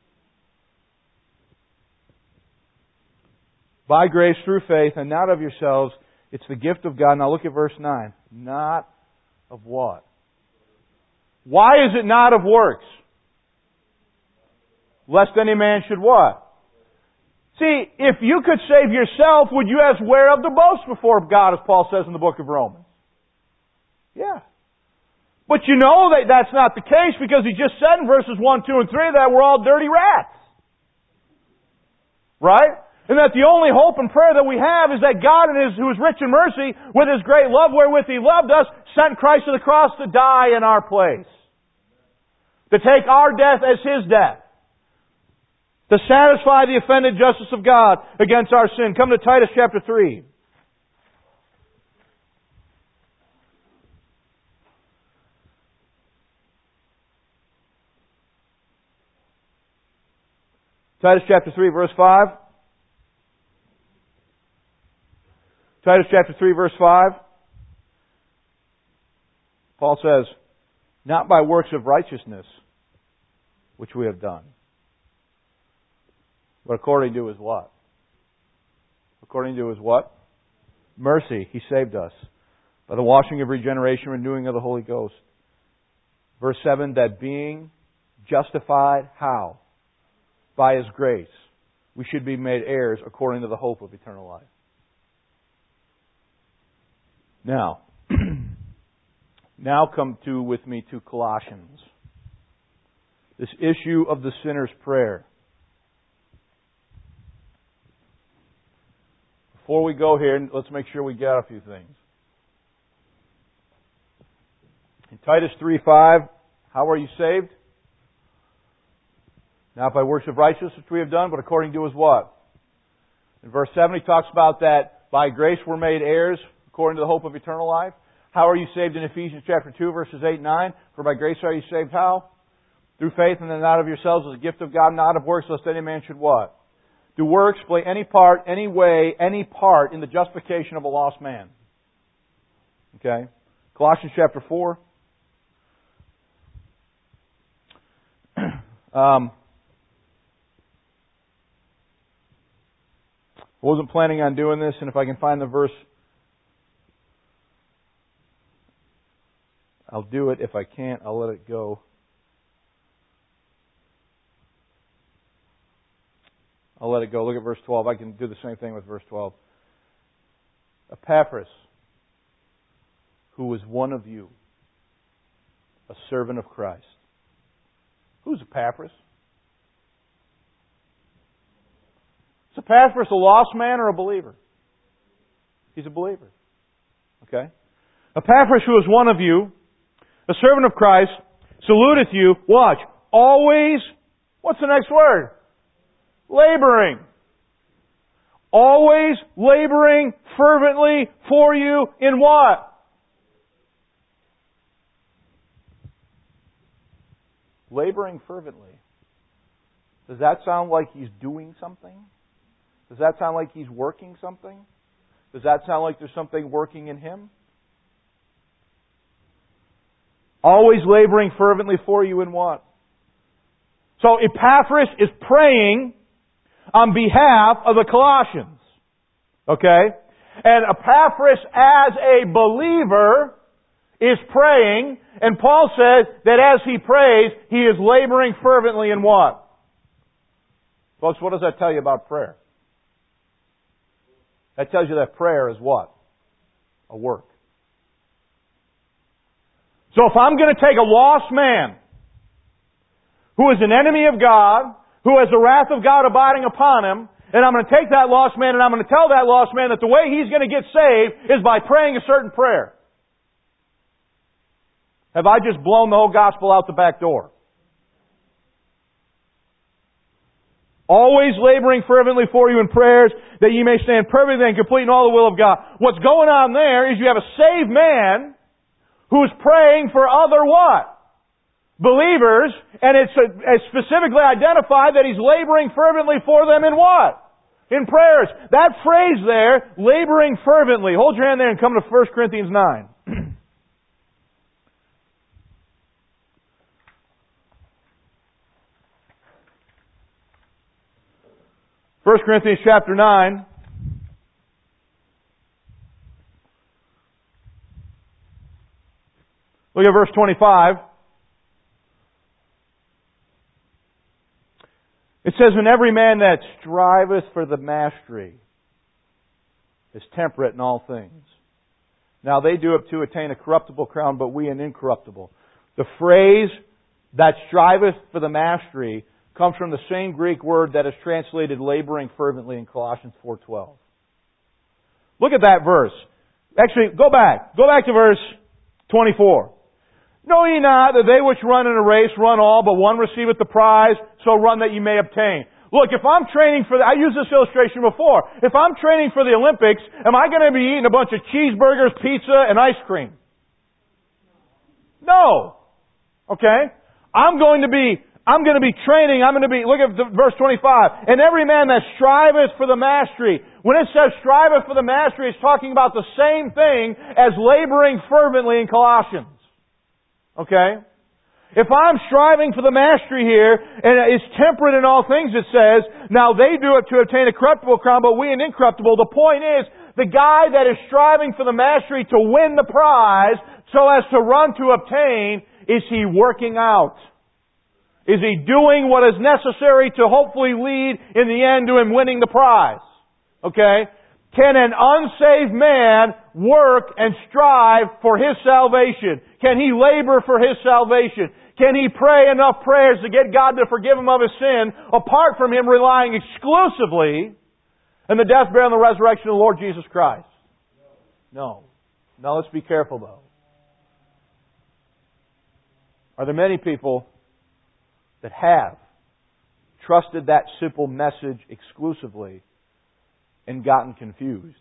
By grace through faith and not of yourselves, it's the gift of God. Now look at verse nine. Not of what? Why is it not of works? Lest any man should what? See, if you could save yourself, would you have whereof to boast before God, as Paul says in the book of Romans? Yeah. But you know that that's not the case because he just said in verses one, two, and three that we're all dirty rats. Right? And that the only hope and prayer that we have is that God, in His, who is rich in mercy, with His great love wherewith He loved us, sent Christ to the cross to die in our place. To take our death as His death. To satisfy the offended justice of God against our sin. Come to Titus chapter three. Titus chapter three, verse five. Titus chapter three, verse five. Paul says, not by works of righteousness, which we have done, but according to His what? According to His what? Mercy. He saved us by the washing of regeneration, renewing of the Holy Ghost. Verse seven, that being justified, how? By His grace, we should be made heirs according to the hope of eternal life. Now, now come to with me to Colossians. This issue of the sinner's prayer. Before we go here, let's make sure we get a few things. In Titus three five, how are you saved? Not by works of righteousness which we have done, but according to His what? In verse seven, he talks about that by grace we're made heirs according to the hope of eternal life. How are you saved in Ephesians chapter two, verses eight and nine? For by grace are you saved how? Through faith, and then not of yourselves as a gift of God, not of works, lest any man should what? Do works play any part, any way, any part in the justification of a lost man? Okay. Colossians chapter four. um, I wasn't planning on doing this, and if I can find the verse, I'll do it. If I can't, I'll let it go. I'll let it go. Look at verse twelve. I can do the same thing with verse twelve. Epaphras, who was one of you, a servant of Christ. Who's Epaphras? Is Epaphras a lost man or a believer? He's a believer. Okay? Epaphras, who is one of you, a servant of Christ, saluteth you. Watch. Always, what's the next word? Laboring. Always laboring fervently for you in what? Laboring fervently. Does that sound like he's doing something? Does that sound like he's working something? Does that sound like there's something working in him? Always laboring fervently for you in what? So Epaphras is praying on behalf of the Colossians. Okay? And Epaphras as a believer is praying, and Paul says that as he prays, he is laboring fervently in what? Folks, what does that tell you about prayer? That tells you that prayer is what? A work. So if I'm going to take a lost man who is an enemy of God, who has the wrath of God abiding upon him, and I'm going to take that lost man and I'm going to tell that lost man that the way he's going to get saved is by praying a certain prayer. Have I just blown the whole gospel out the back door? Always laboring fervently for you in prayers that ye may stand perfect and complete in all the will of God. What's going on there is you have a saved man who's praying for other what? Believers, and it's, it's specifically identified that he's laboring fervently for them in what? In prayers. That phrase there, laboring fervently. Hold your hand there and come to First Corinthians nine. First Corinthians chapter nine. Look at verse twenty-five. It says, "And every man that striveth for the mastery is temperate in all things. Now they do it to attain a corruptible crown, but we an incorruptible." The phrase, "that striveth for the mastery," comes from the same Greek word that is translated laboring fervently in Colossians four twelve. Look at that verse. Actually, go back. Go back to verse twenty-four. "Know ye not that they which run in a race run all, but one receiveth the prize, so run that ye may obtain." Look, if I'm training for the, I used this illustration before. If I'm training for the Olympics, am I going to be eating a bunch of cheeseburgers, pizza, and ice cream? No. Okay? I'm going to be, I'm going to be training, I'm going to be, look at the, verse twenty-five. "And every man that striveth for the mastery." When it says striveth for the mastery, it's talking about the same thing as laboring fervently in Colossians. Okay? If I'm striving for the mastery here, and it's temperate in all things, it says, now they do it to obtain a corruptible crown, but we an incorruptible. The point is, the guy that is striving for the mastery to win the prize, so as to run to obtain, is he working out? Is he doing what is necessary to hopefully lead in the end to him winning the prize? Okay? Can an unsaved man work and strive for his salvation? Can he labor for his salvation? Can he pray enough prayers to get God to forgive him of his sin, apart from him relying exclusively on the death, burial, and the resurrection of the Lord Jesus Christ? No. Now let's be careful though. Are there many people that have trusted that simple message exclusively and gotten confused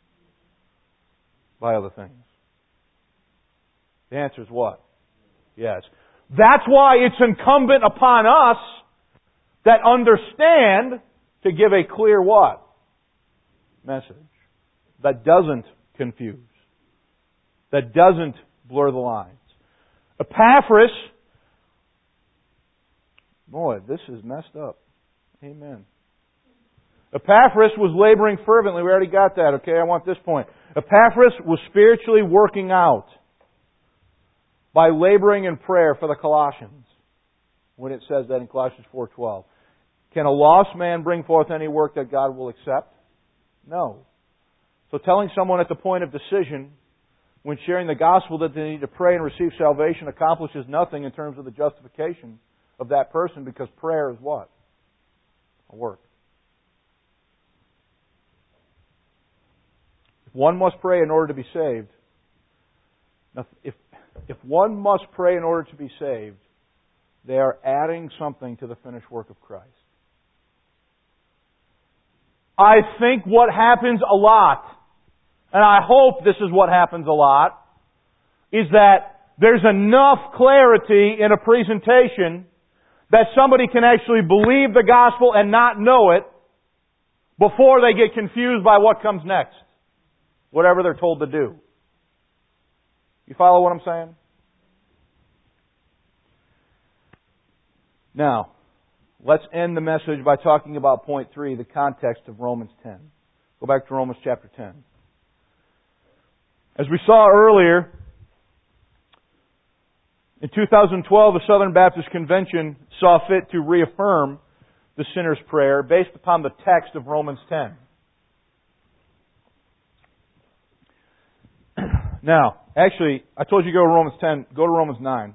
by other things? The answer is what? Yes. That's why it's incumbent upon us that understand to give a clear what? Message. That doesn't confuse. That doesn't blur the lines. Epaphras, boy, this is messed up. Amen. Epaphras was laboring fervently. We already got that, okay? I want this point. Epaphras was spiritually working out by laboring in prayer for the Colossians, when it says that in Colossians four twelve. Can a lost man bring forth any work that God will accept? No. So telling someone at the point of decision, when sharing the gospel, that they need to pray and receive salvation accomplishes nothing in terms of the justification of that person, because prayer is what? A work. If one must pray in order to be saved, now if If one must pray in order to be saved, they are adding something to the finished work of Christ. I think what happens a lot, and I hope this is what happens a lot, is that there's enough clarity in a presentation that somebody can actually believe the gospel and not know it before they get confused by what comes next. Whatever they're told to do. You follow what I'm saying? Now, let's end the message by talking about point three, the context of Romans ten. Go back to Romans chapter ten. As we saw earlier, in two thousand twelve, the Southern Baptist Convention saw fit to reaffirm the sinner's prayer based upon the text of Romans ten. Now, actually, I told you to go to Romans ten. Go to Romans nine.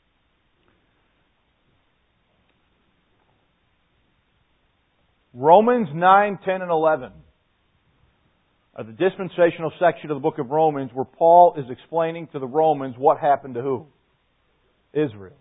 Romans nine, ten, and eleven are the dispensational section of the book of Romans where Paul is explaining to the Romans what happened to who? Israel.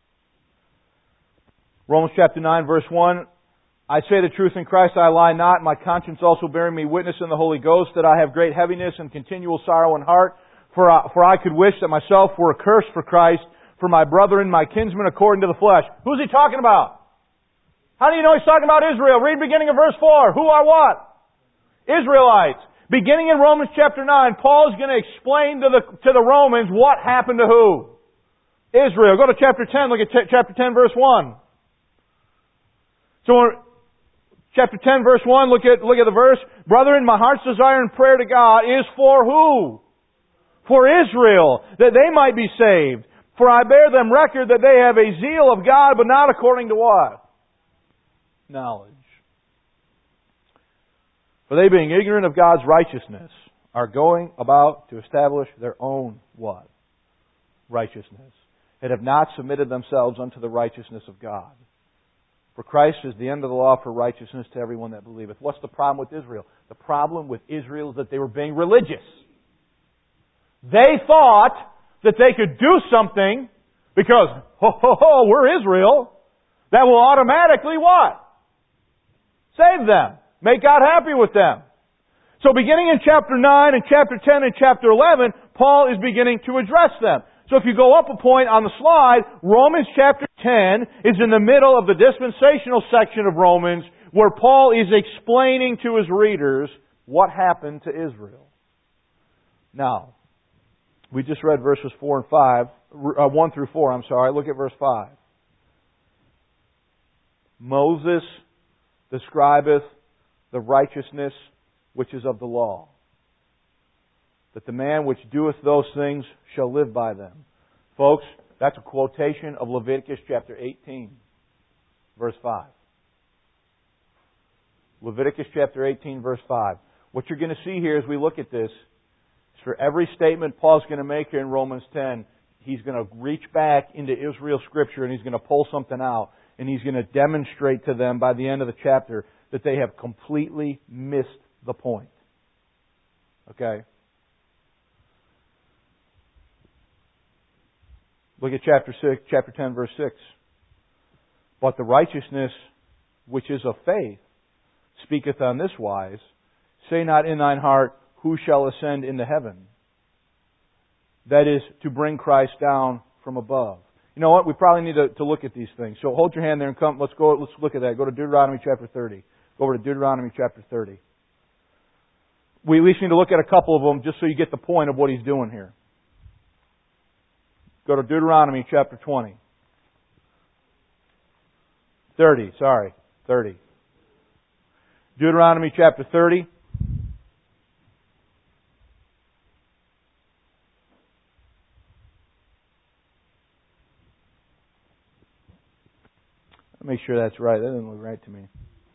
Romans chapter nine, verse one. I say the truth in Christ, I lie not. My conscience also bearing me witness in the Holy Ghost that I have great heaviness and continual sorrow in heart. For I, for I could wish that myself were accursed for Christ, for my brethren, my kinsmen according to the flesh. Who's he talking about? How do you know he's talking about Israel? Read beginning of verse four. Who are what? Israelites. Beginning in Romans chapter nine, Paul is going to explain to the, to the Romans what happened to who? Israel. Go to chapter ten, look at t- chapter ten verse one. So, chapter ten verse one, look at, look at the verse. Brethren, my heart's desire and prayer to God is for who? For Israel, that they might be saved. For I bear them record that they have a zeal of God, but not according to what? Knowledge. For they, being ignorant of God's righteousness, are going about to establish their own what? Righteousness. And have not submitted themselves unto the righteousness of God. For Christ is the end of the law for righteousness to everyone that believeth. What's the problem with Israel? The problem with Israel is that they were being religious. They thought that they could do something because, ho, ho, ho, we're Israel, that will automatically what? Save them. Make God happy with them. So beginning in chapter nine and chapter ten and chapter eleven, Paul is beginning to address them. So if you go up a point on the slide, Romans chapter ten is in the middle of the dispensational section of Romans where Paul is explaining to his readers what happened to Israel. Now, we just read verses four and five, uh, one through four, I'm sorry. Look at verse five. Moses describeth the righteousness which is of the law, that the man which doeth those things shall live by them. Folks, that's a quotation of Leviticus chapter eighteen, verse five. Leviticus chapter eighteen, verse five. What you're going to see here as we look at this is for every statement Paul's going to make here in Romans ten, he's going to reach back into Israel Scripture and he's going to pull something out and he's going to demonstrate to them by the end of the chapter that they have completely missed the point. Okay? Look at chapter six, chapter ten, verse six. But the righteousness which is of faith speaketh on this wise, say not in thine heart, who shall ascend into heaven? That is, to bring Christ down from above. You know what? We probably need to, to look at these things. So hold your hand there and come. Let's go. Let's look at that. Go to Deuteronomy chapter thirty. Go over to Deuteronomy chapter thirty. We at least need to look at a couple of them just so you get the point of what he's doing here. Go to Deuteronomy chapter twenty. thirty, sorry. thirty. Deuteronomy chapter thirty. Make sure that's right. That doesn't look right to me.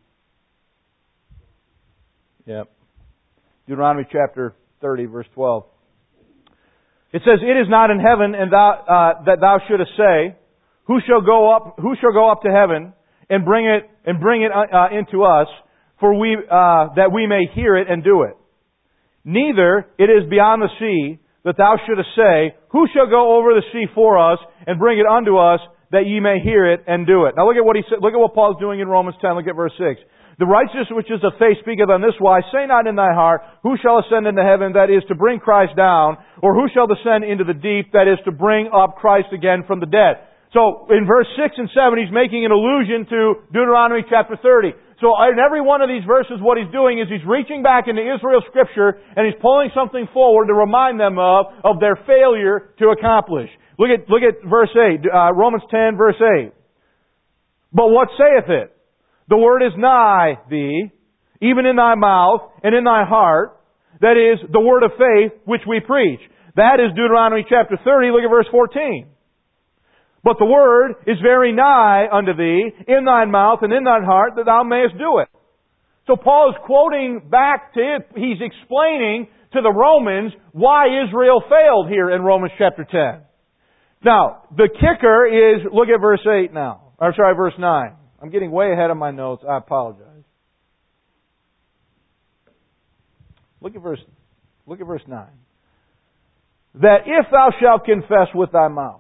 Yep. Deuteronomy chapter thirty, verse twelve. It says, "It is not in heaven, and thou, uh, that thou shouldest say, Who shall go up? Who shall go up to heaven and bring it and bring it uh, into us, for we uh, that we may hear it and do it? Neither it is beyond the sea that thou shouldest say, Who shall go over the sea for us and bring it unto us, that ye may hear it and do it?" Now look at what he said. Look at what Paul's doing in Romans ten. Look at verse six. "The righteousness which is of faith speaketh on this wise, say not in thy heart, Who shall ascend into heaven, that is to bring Christ down, or who shall descend into the deep, that is to bring up Christ again from the dead." So in verse six and seven, he's making an allusion to Deuteronomy chapter thirty. So in every one of these verses, what he's doing is he's reaching back into Israel Scripture and he's pulling something forward to remind them of, of their failure to accomplish. Look at, look at verse eight, uh, Romans ten, verse eight. "But what saith it? The word is nigh thee, even in thy mouth and in thy heart. That is, the word of faith which we preach." That is Deuteronomy chapter thirty. Look at verse fourteen. "But the word is very nigh unto thee, in thine mouth and in thine heart, that thou mayest do it." So Paul is quoting back to it. He's explaining to the Romans why Israel failed here in Romans chapter ten. Now, the kicker is, look at verse eight now. Or sorry, verse nine. I'm getting way ahead of my notes. I apologize. Look at verse, look at verse nine. "That if thou shalt confess with thy mouth."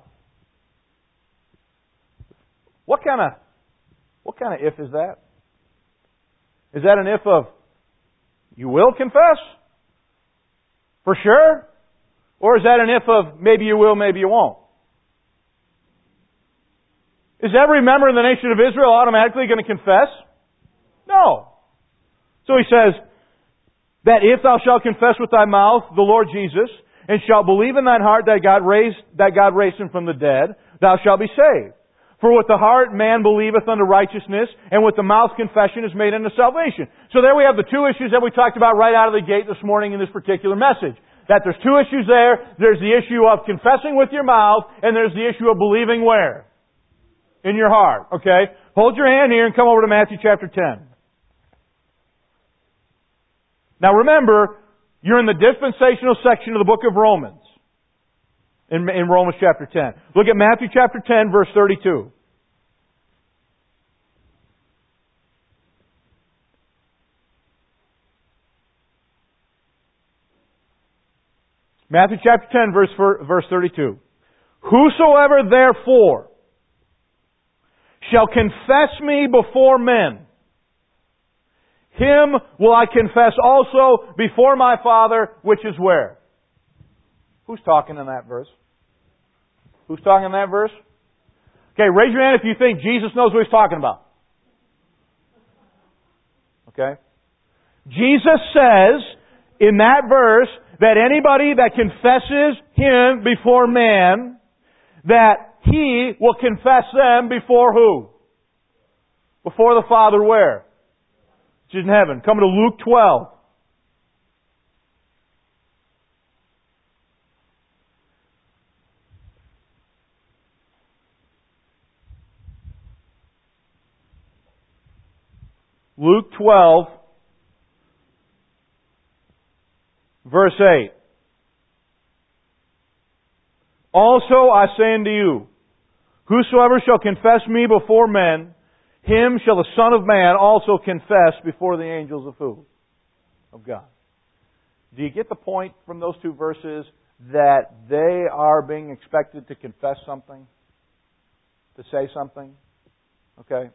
What kind of, what kind of if is that? Is that an if of, you will confess? For sure? Or is that an if of, maybe you will, maybe you won't? Is every member of the nation of Israel automatically going to confess? No. So he says, that if thou shalt confess with thy mouth the Lord Jesus, and shalt believe in thine heart that God raised, that God raised him from the dead, thou shalt be saved. For with the heart man believeth unto righteousness, and with the mouth confession is made unto salvation. So there we have the two issues that we talked about right out of the gate this morning in this particular message. That there's two issues there. There's the issue of confessing with your mouth, and there's the issue of believing where? In your heart. Okay? Hold your hand here and come over to Matthew chapter ten. Now remember, you're in the dispensational section of the book of Romans. In, in Romans chapter ten. Look at Matthew chapter ten, verse thirty-two. Matthew chapter ten, verse, verse thirty-two. Whosoever therefore shall confess me before men, him will I confess also before my Father, which is where? Who's talking in that verse? Who's talking in that verse? Okay, raise your hand if you think Jesus knows what he's talking about. Okay? Jesus says in that verse that anybody that confesses Him before man, that He will confess them before who? Before the Father where? Which is in heaven. Come to Luke twelve. Luke twelve, verse eight. Also I say unto you, whosoever shall confess me before men, him shall the Son of Man also confess before the angels of who? Of God. Do you get the point from those two verses that they are being expected to confess something? To say something? Okay.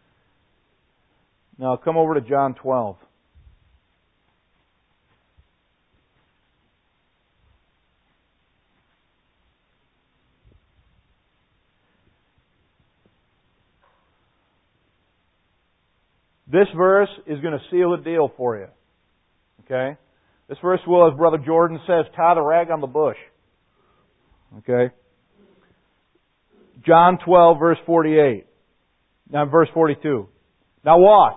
Now come over to John twelve. This verse is going to seal the deal for you. Okay? This verse will, as Brother Jordan says, tie the rag on the bush. Okay? John twelve, verse forty-eight. Now, verse forty-two. Now watch.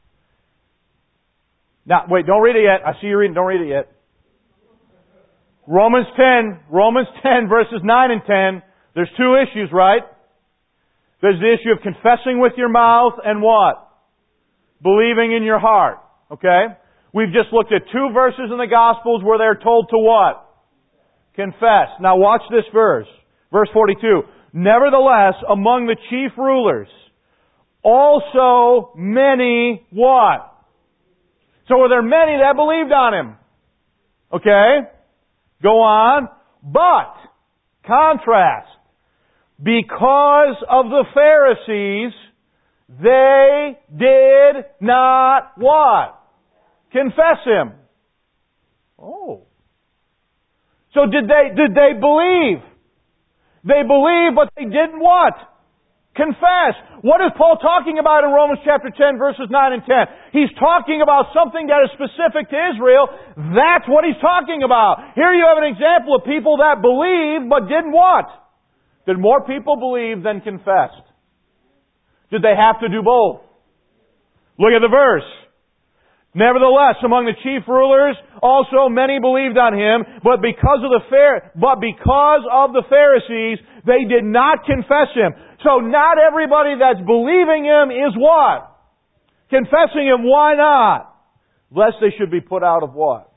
Now, wait, don't read it yet. I see you reading. Don't read it yet. Romans ten, Romans ten, verses nine and ten. There's two issues, right? There's the issue of confessing with your mouth and what? Believing in your heart. Okay? We've just looked at two verses in the Gospels where they're told to what? Confess. Now watch this verse. Verse forty-two. Nevertheless, among the chief rulers, also many what? So were there many that believed on Him? Okay? Go on. But, contrast, because of the Pharisees, they did not what? Confess Him. Oh. So did they, did they believe? They believed, but they didn't what? Confess. What is Paul talking about in Romans chapter ten, verses nine and ten? He's talking about something that is specific to Israel. That's what he's talking about. Here you have an example of people that believed, but didn't what? Did more people believe than confessed? Did they have to do both? Look at the verse. Nevertheless, among the chief rulers, also many believed on Him, but because of the Phar- but because of the Pharisees, they did not confess Him. So not everybody that's believing Him is what? Confessing Him. Why not? Lest they should be put out of what?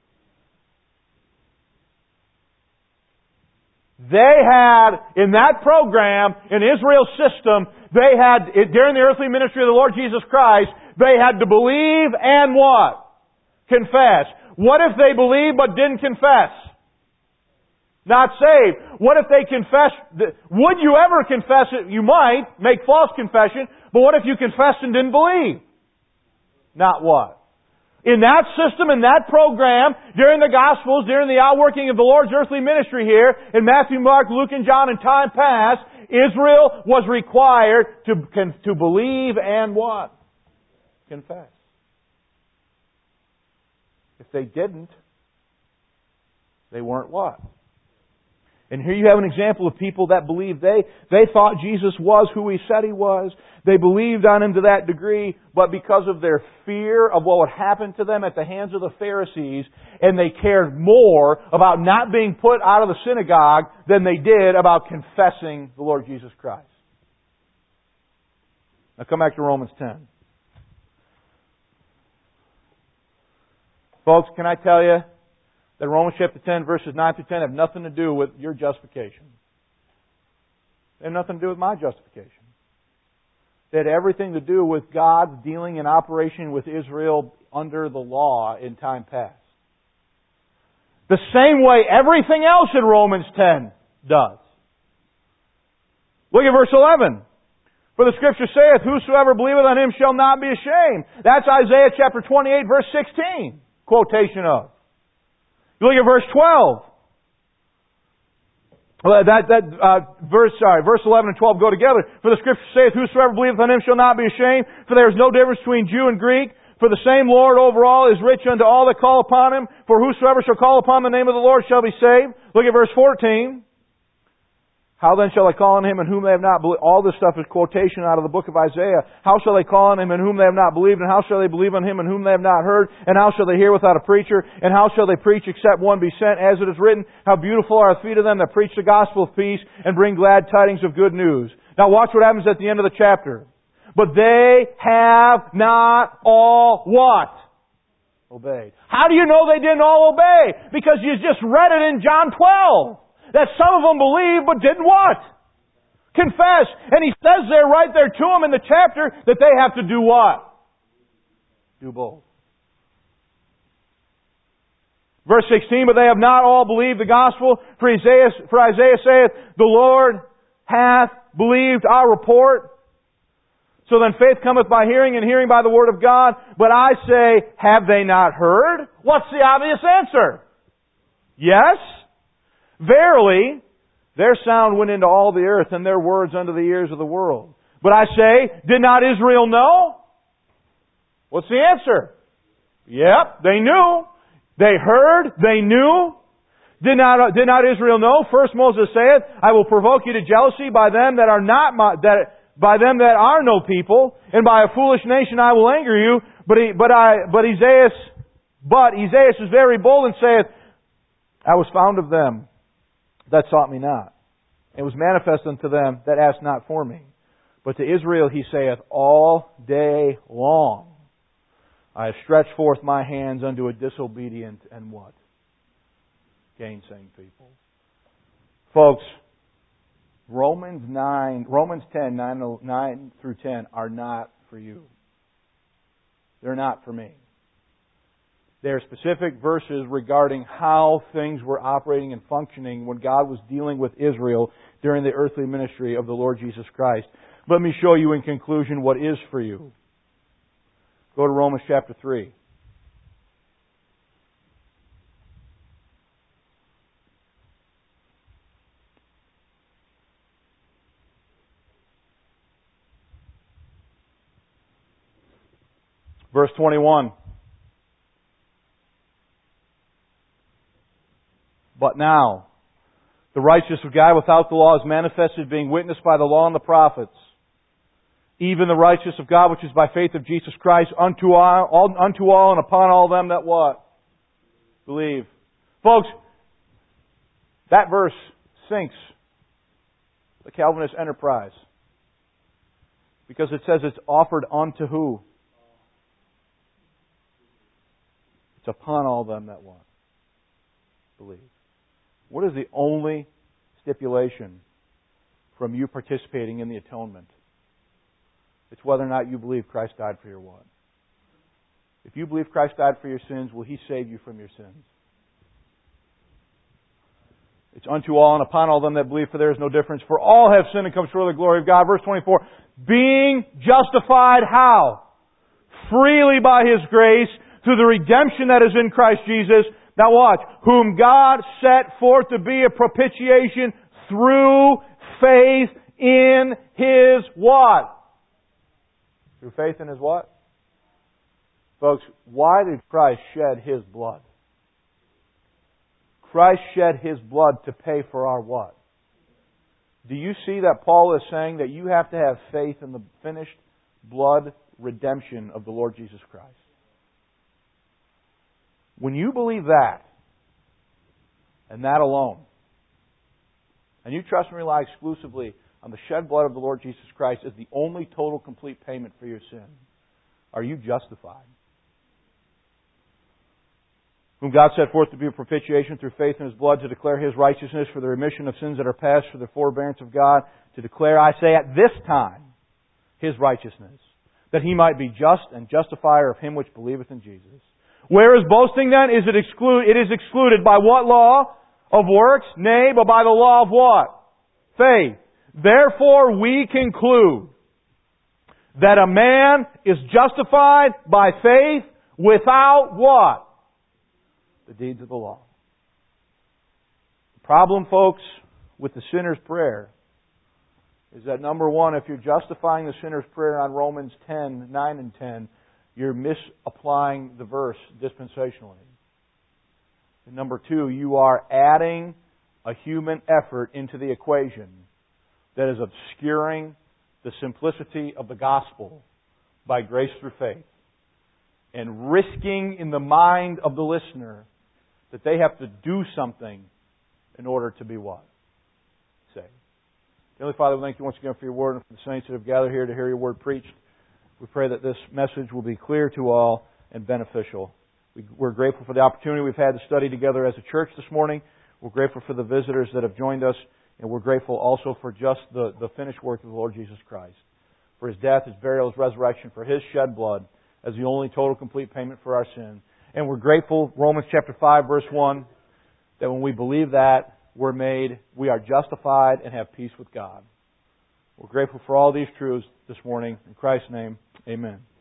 They had, in that program, in Israel's system, they had, during the earthly ministry of the Lord Jesus Christ, they had to believe and what? Confess. What if they believed but didn't confess? Not saved. What if they confessed? Would you ever confess it? You might make false confession, but what if you confessed and didn't believe? Not what? In that system, in that program, during the Gospels, during the outworking of the Lord's earthly ministry here, in Matthew, Mark, Luke, and John in time past, Israel was required to, to believe and what? Confess. If they didn't, they weren't what? And here you have an example of people that believed. They, they thought Jesus was who He said He was. They believed on Him to that degree, but because of their fear of what would happen to them at the hands of the Pharisees, and they cared more about not being put out of the synagogue than they did about confessing the Lord Jesus Christ. Now come back to Romans ten. Folks, can I tell you that Romans chapter ten, verses nine through ten have nothing to do with your justification. They have nothing to do with my justification. They had everything to do with God's dealing and operation with Israel under the law in time past. The same way everything else in Romans ten does. Look at verse eleven. For the Scripture saith, whosoever believeth on Him shall not be ashamed. That's Isaiah chapter twenty-eight, verse sixteen. Quotation of. You look at verse twelve. Well, that that uh, verse sorry, verse eleven and twelve go together. For the Scripture saith, whosoever believeth on Him shall not be ashamed. For there is no difference between Jew and Greek. For the same Lord over all is rich unto all that call upon Him. For whosoever shall call upon the name of the Lord shall be saved. Look at verse fourteen. How then shall I call on Him in whom they have not believed? All this stuff is quotation out of the book of Isaiah. How shall they call on Him in whom they have not believed? And how shall they believe on Him in whom they have not heard? And how shall they hear without a preacher? And how shall they preach except one be sent? As it is written, how beautiful are the feet of them that preach the gospel of peace and bring glad tidings of good news. Now watch what happens at the end of the chapter. But they have not all what? Obeyed. How do you know they didn't all obey? Because you just read it in John twelve. That some of them believed but didn't what? Confess. And He says there, right there to them in the chapter, that they have to do what? Do both. Verse sixteen, but they have not all believed the gospel, for Isaiah, for Isaiah saith, the Lord hath believed our report. So then faith cometh by hearing, and hearing by the word of God. But I say, have they not heard? What's the obvious answer? Yes. Verily, their sound went into all the earth, and their words unto the ears of the world. But I say, did not Israel know? What's the answer? Yep, they knew. They heard. They knew. Did not, did not Israel know? First Moses saith, I will provoke you to jealousy by them that are not my, that, by them that are no people, and by a foolish nation I will anger you. But he, but I, but Isaiah, but Isaiah is very bold and saith, I was found of them that sought me not. It was manifest unto them that asked not for me. But to Israel He saith, all day long I have stretched forth my hands unto a disobedient and what? Gainsaying people. Folks, Romans nine, Romans ten, nine, nine through ten are not for you. They're not for me. There are specific verses regarding how things were operating and functioning when God was dealing with Israel during the earthly ministry of the Lord Jesus Christ. Let me show you in conclusion what is for you. Go to Romans chapter three. Verse twenty-one. But now, the righteousness of God without the law is manifested, being witnessed by the law and the prophets, even the righteousness of God which is by faith of Jesus Christ unto all, unto all and upon all them that what? Believe. Folks, that verse sinks the Calvinist enterprise. Because it says it's offered unto who? It's upon all them that what? Believe. What is the only stipulation from you participating in the atonement? It's whether or not you believe Christ died for your what? If you believe Christ died for your sins, will He save you from your sins? It's unto all and upon all them that believe, for there is no difference. For all have sinned and come short of the glory of God. Verse twenty-four. Being justified how? Freely by His grace, through the redemption that is in Christ Jesus. Now watch. Whom God set forth to be a propitiation through faith in His what? Through faith in His what? Folks, why did Christ shed His blood? Christ shed His blood to pay for our what? Do you see that Paul is saying that you have to have faith in the finished blood redemption of the Lord Jesus Christ? When you believe that, and that alone, and you trust and rely exclusively on the shed blood of the Lord Jesus Christ as the only total complete payment for your sin, are you justified? Whom God set forth to be a propitiation through faith in His blood, to declare His righteousness for the remission of sins that are past, for the forbearance of God, to declare, I say, at this time, His righteousness, that He might be just and justifier of him which believeth in Jesus. Where is boasting then? Is it exclude? It is excluded by what law? Of works? Nay, but by the law of what? Faith. Therefore we conclude that a man is justified by faith without what? The deeds of the law. The problem, folks, with the sinner's prayer is that, number one, if you're justifying the sinner's prayer on Romans ten, nine and ten, you're misapplying the verse dispensationally. And number two, you are adding a human effort into the equation that is obscuring the simplicity of the gospel by grace through faith, and risking in the mind of the listener that they have to do something in order to be what? Saved. Heavenly Father, we thank You once again for Your Word and for the saints that have gathered here to hear Your Word preached. We pray that this message will be clear to all and beneficial. We're grateful for the opportunity we've had to study together as a church this morning. We're grateful for the visitors that have joined us, and we're grateful also for just the, the finished work of the Lord Jesus Christ, for His death, His burial, His resurrection, for His shed blood as the only total complete payment for our sin. And we're grateful, Romans chapter five, verse one, that when we believe that, we're made, we are justified and have peace with God. We're grateful for all these truths this morning. In Christ's name, amen.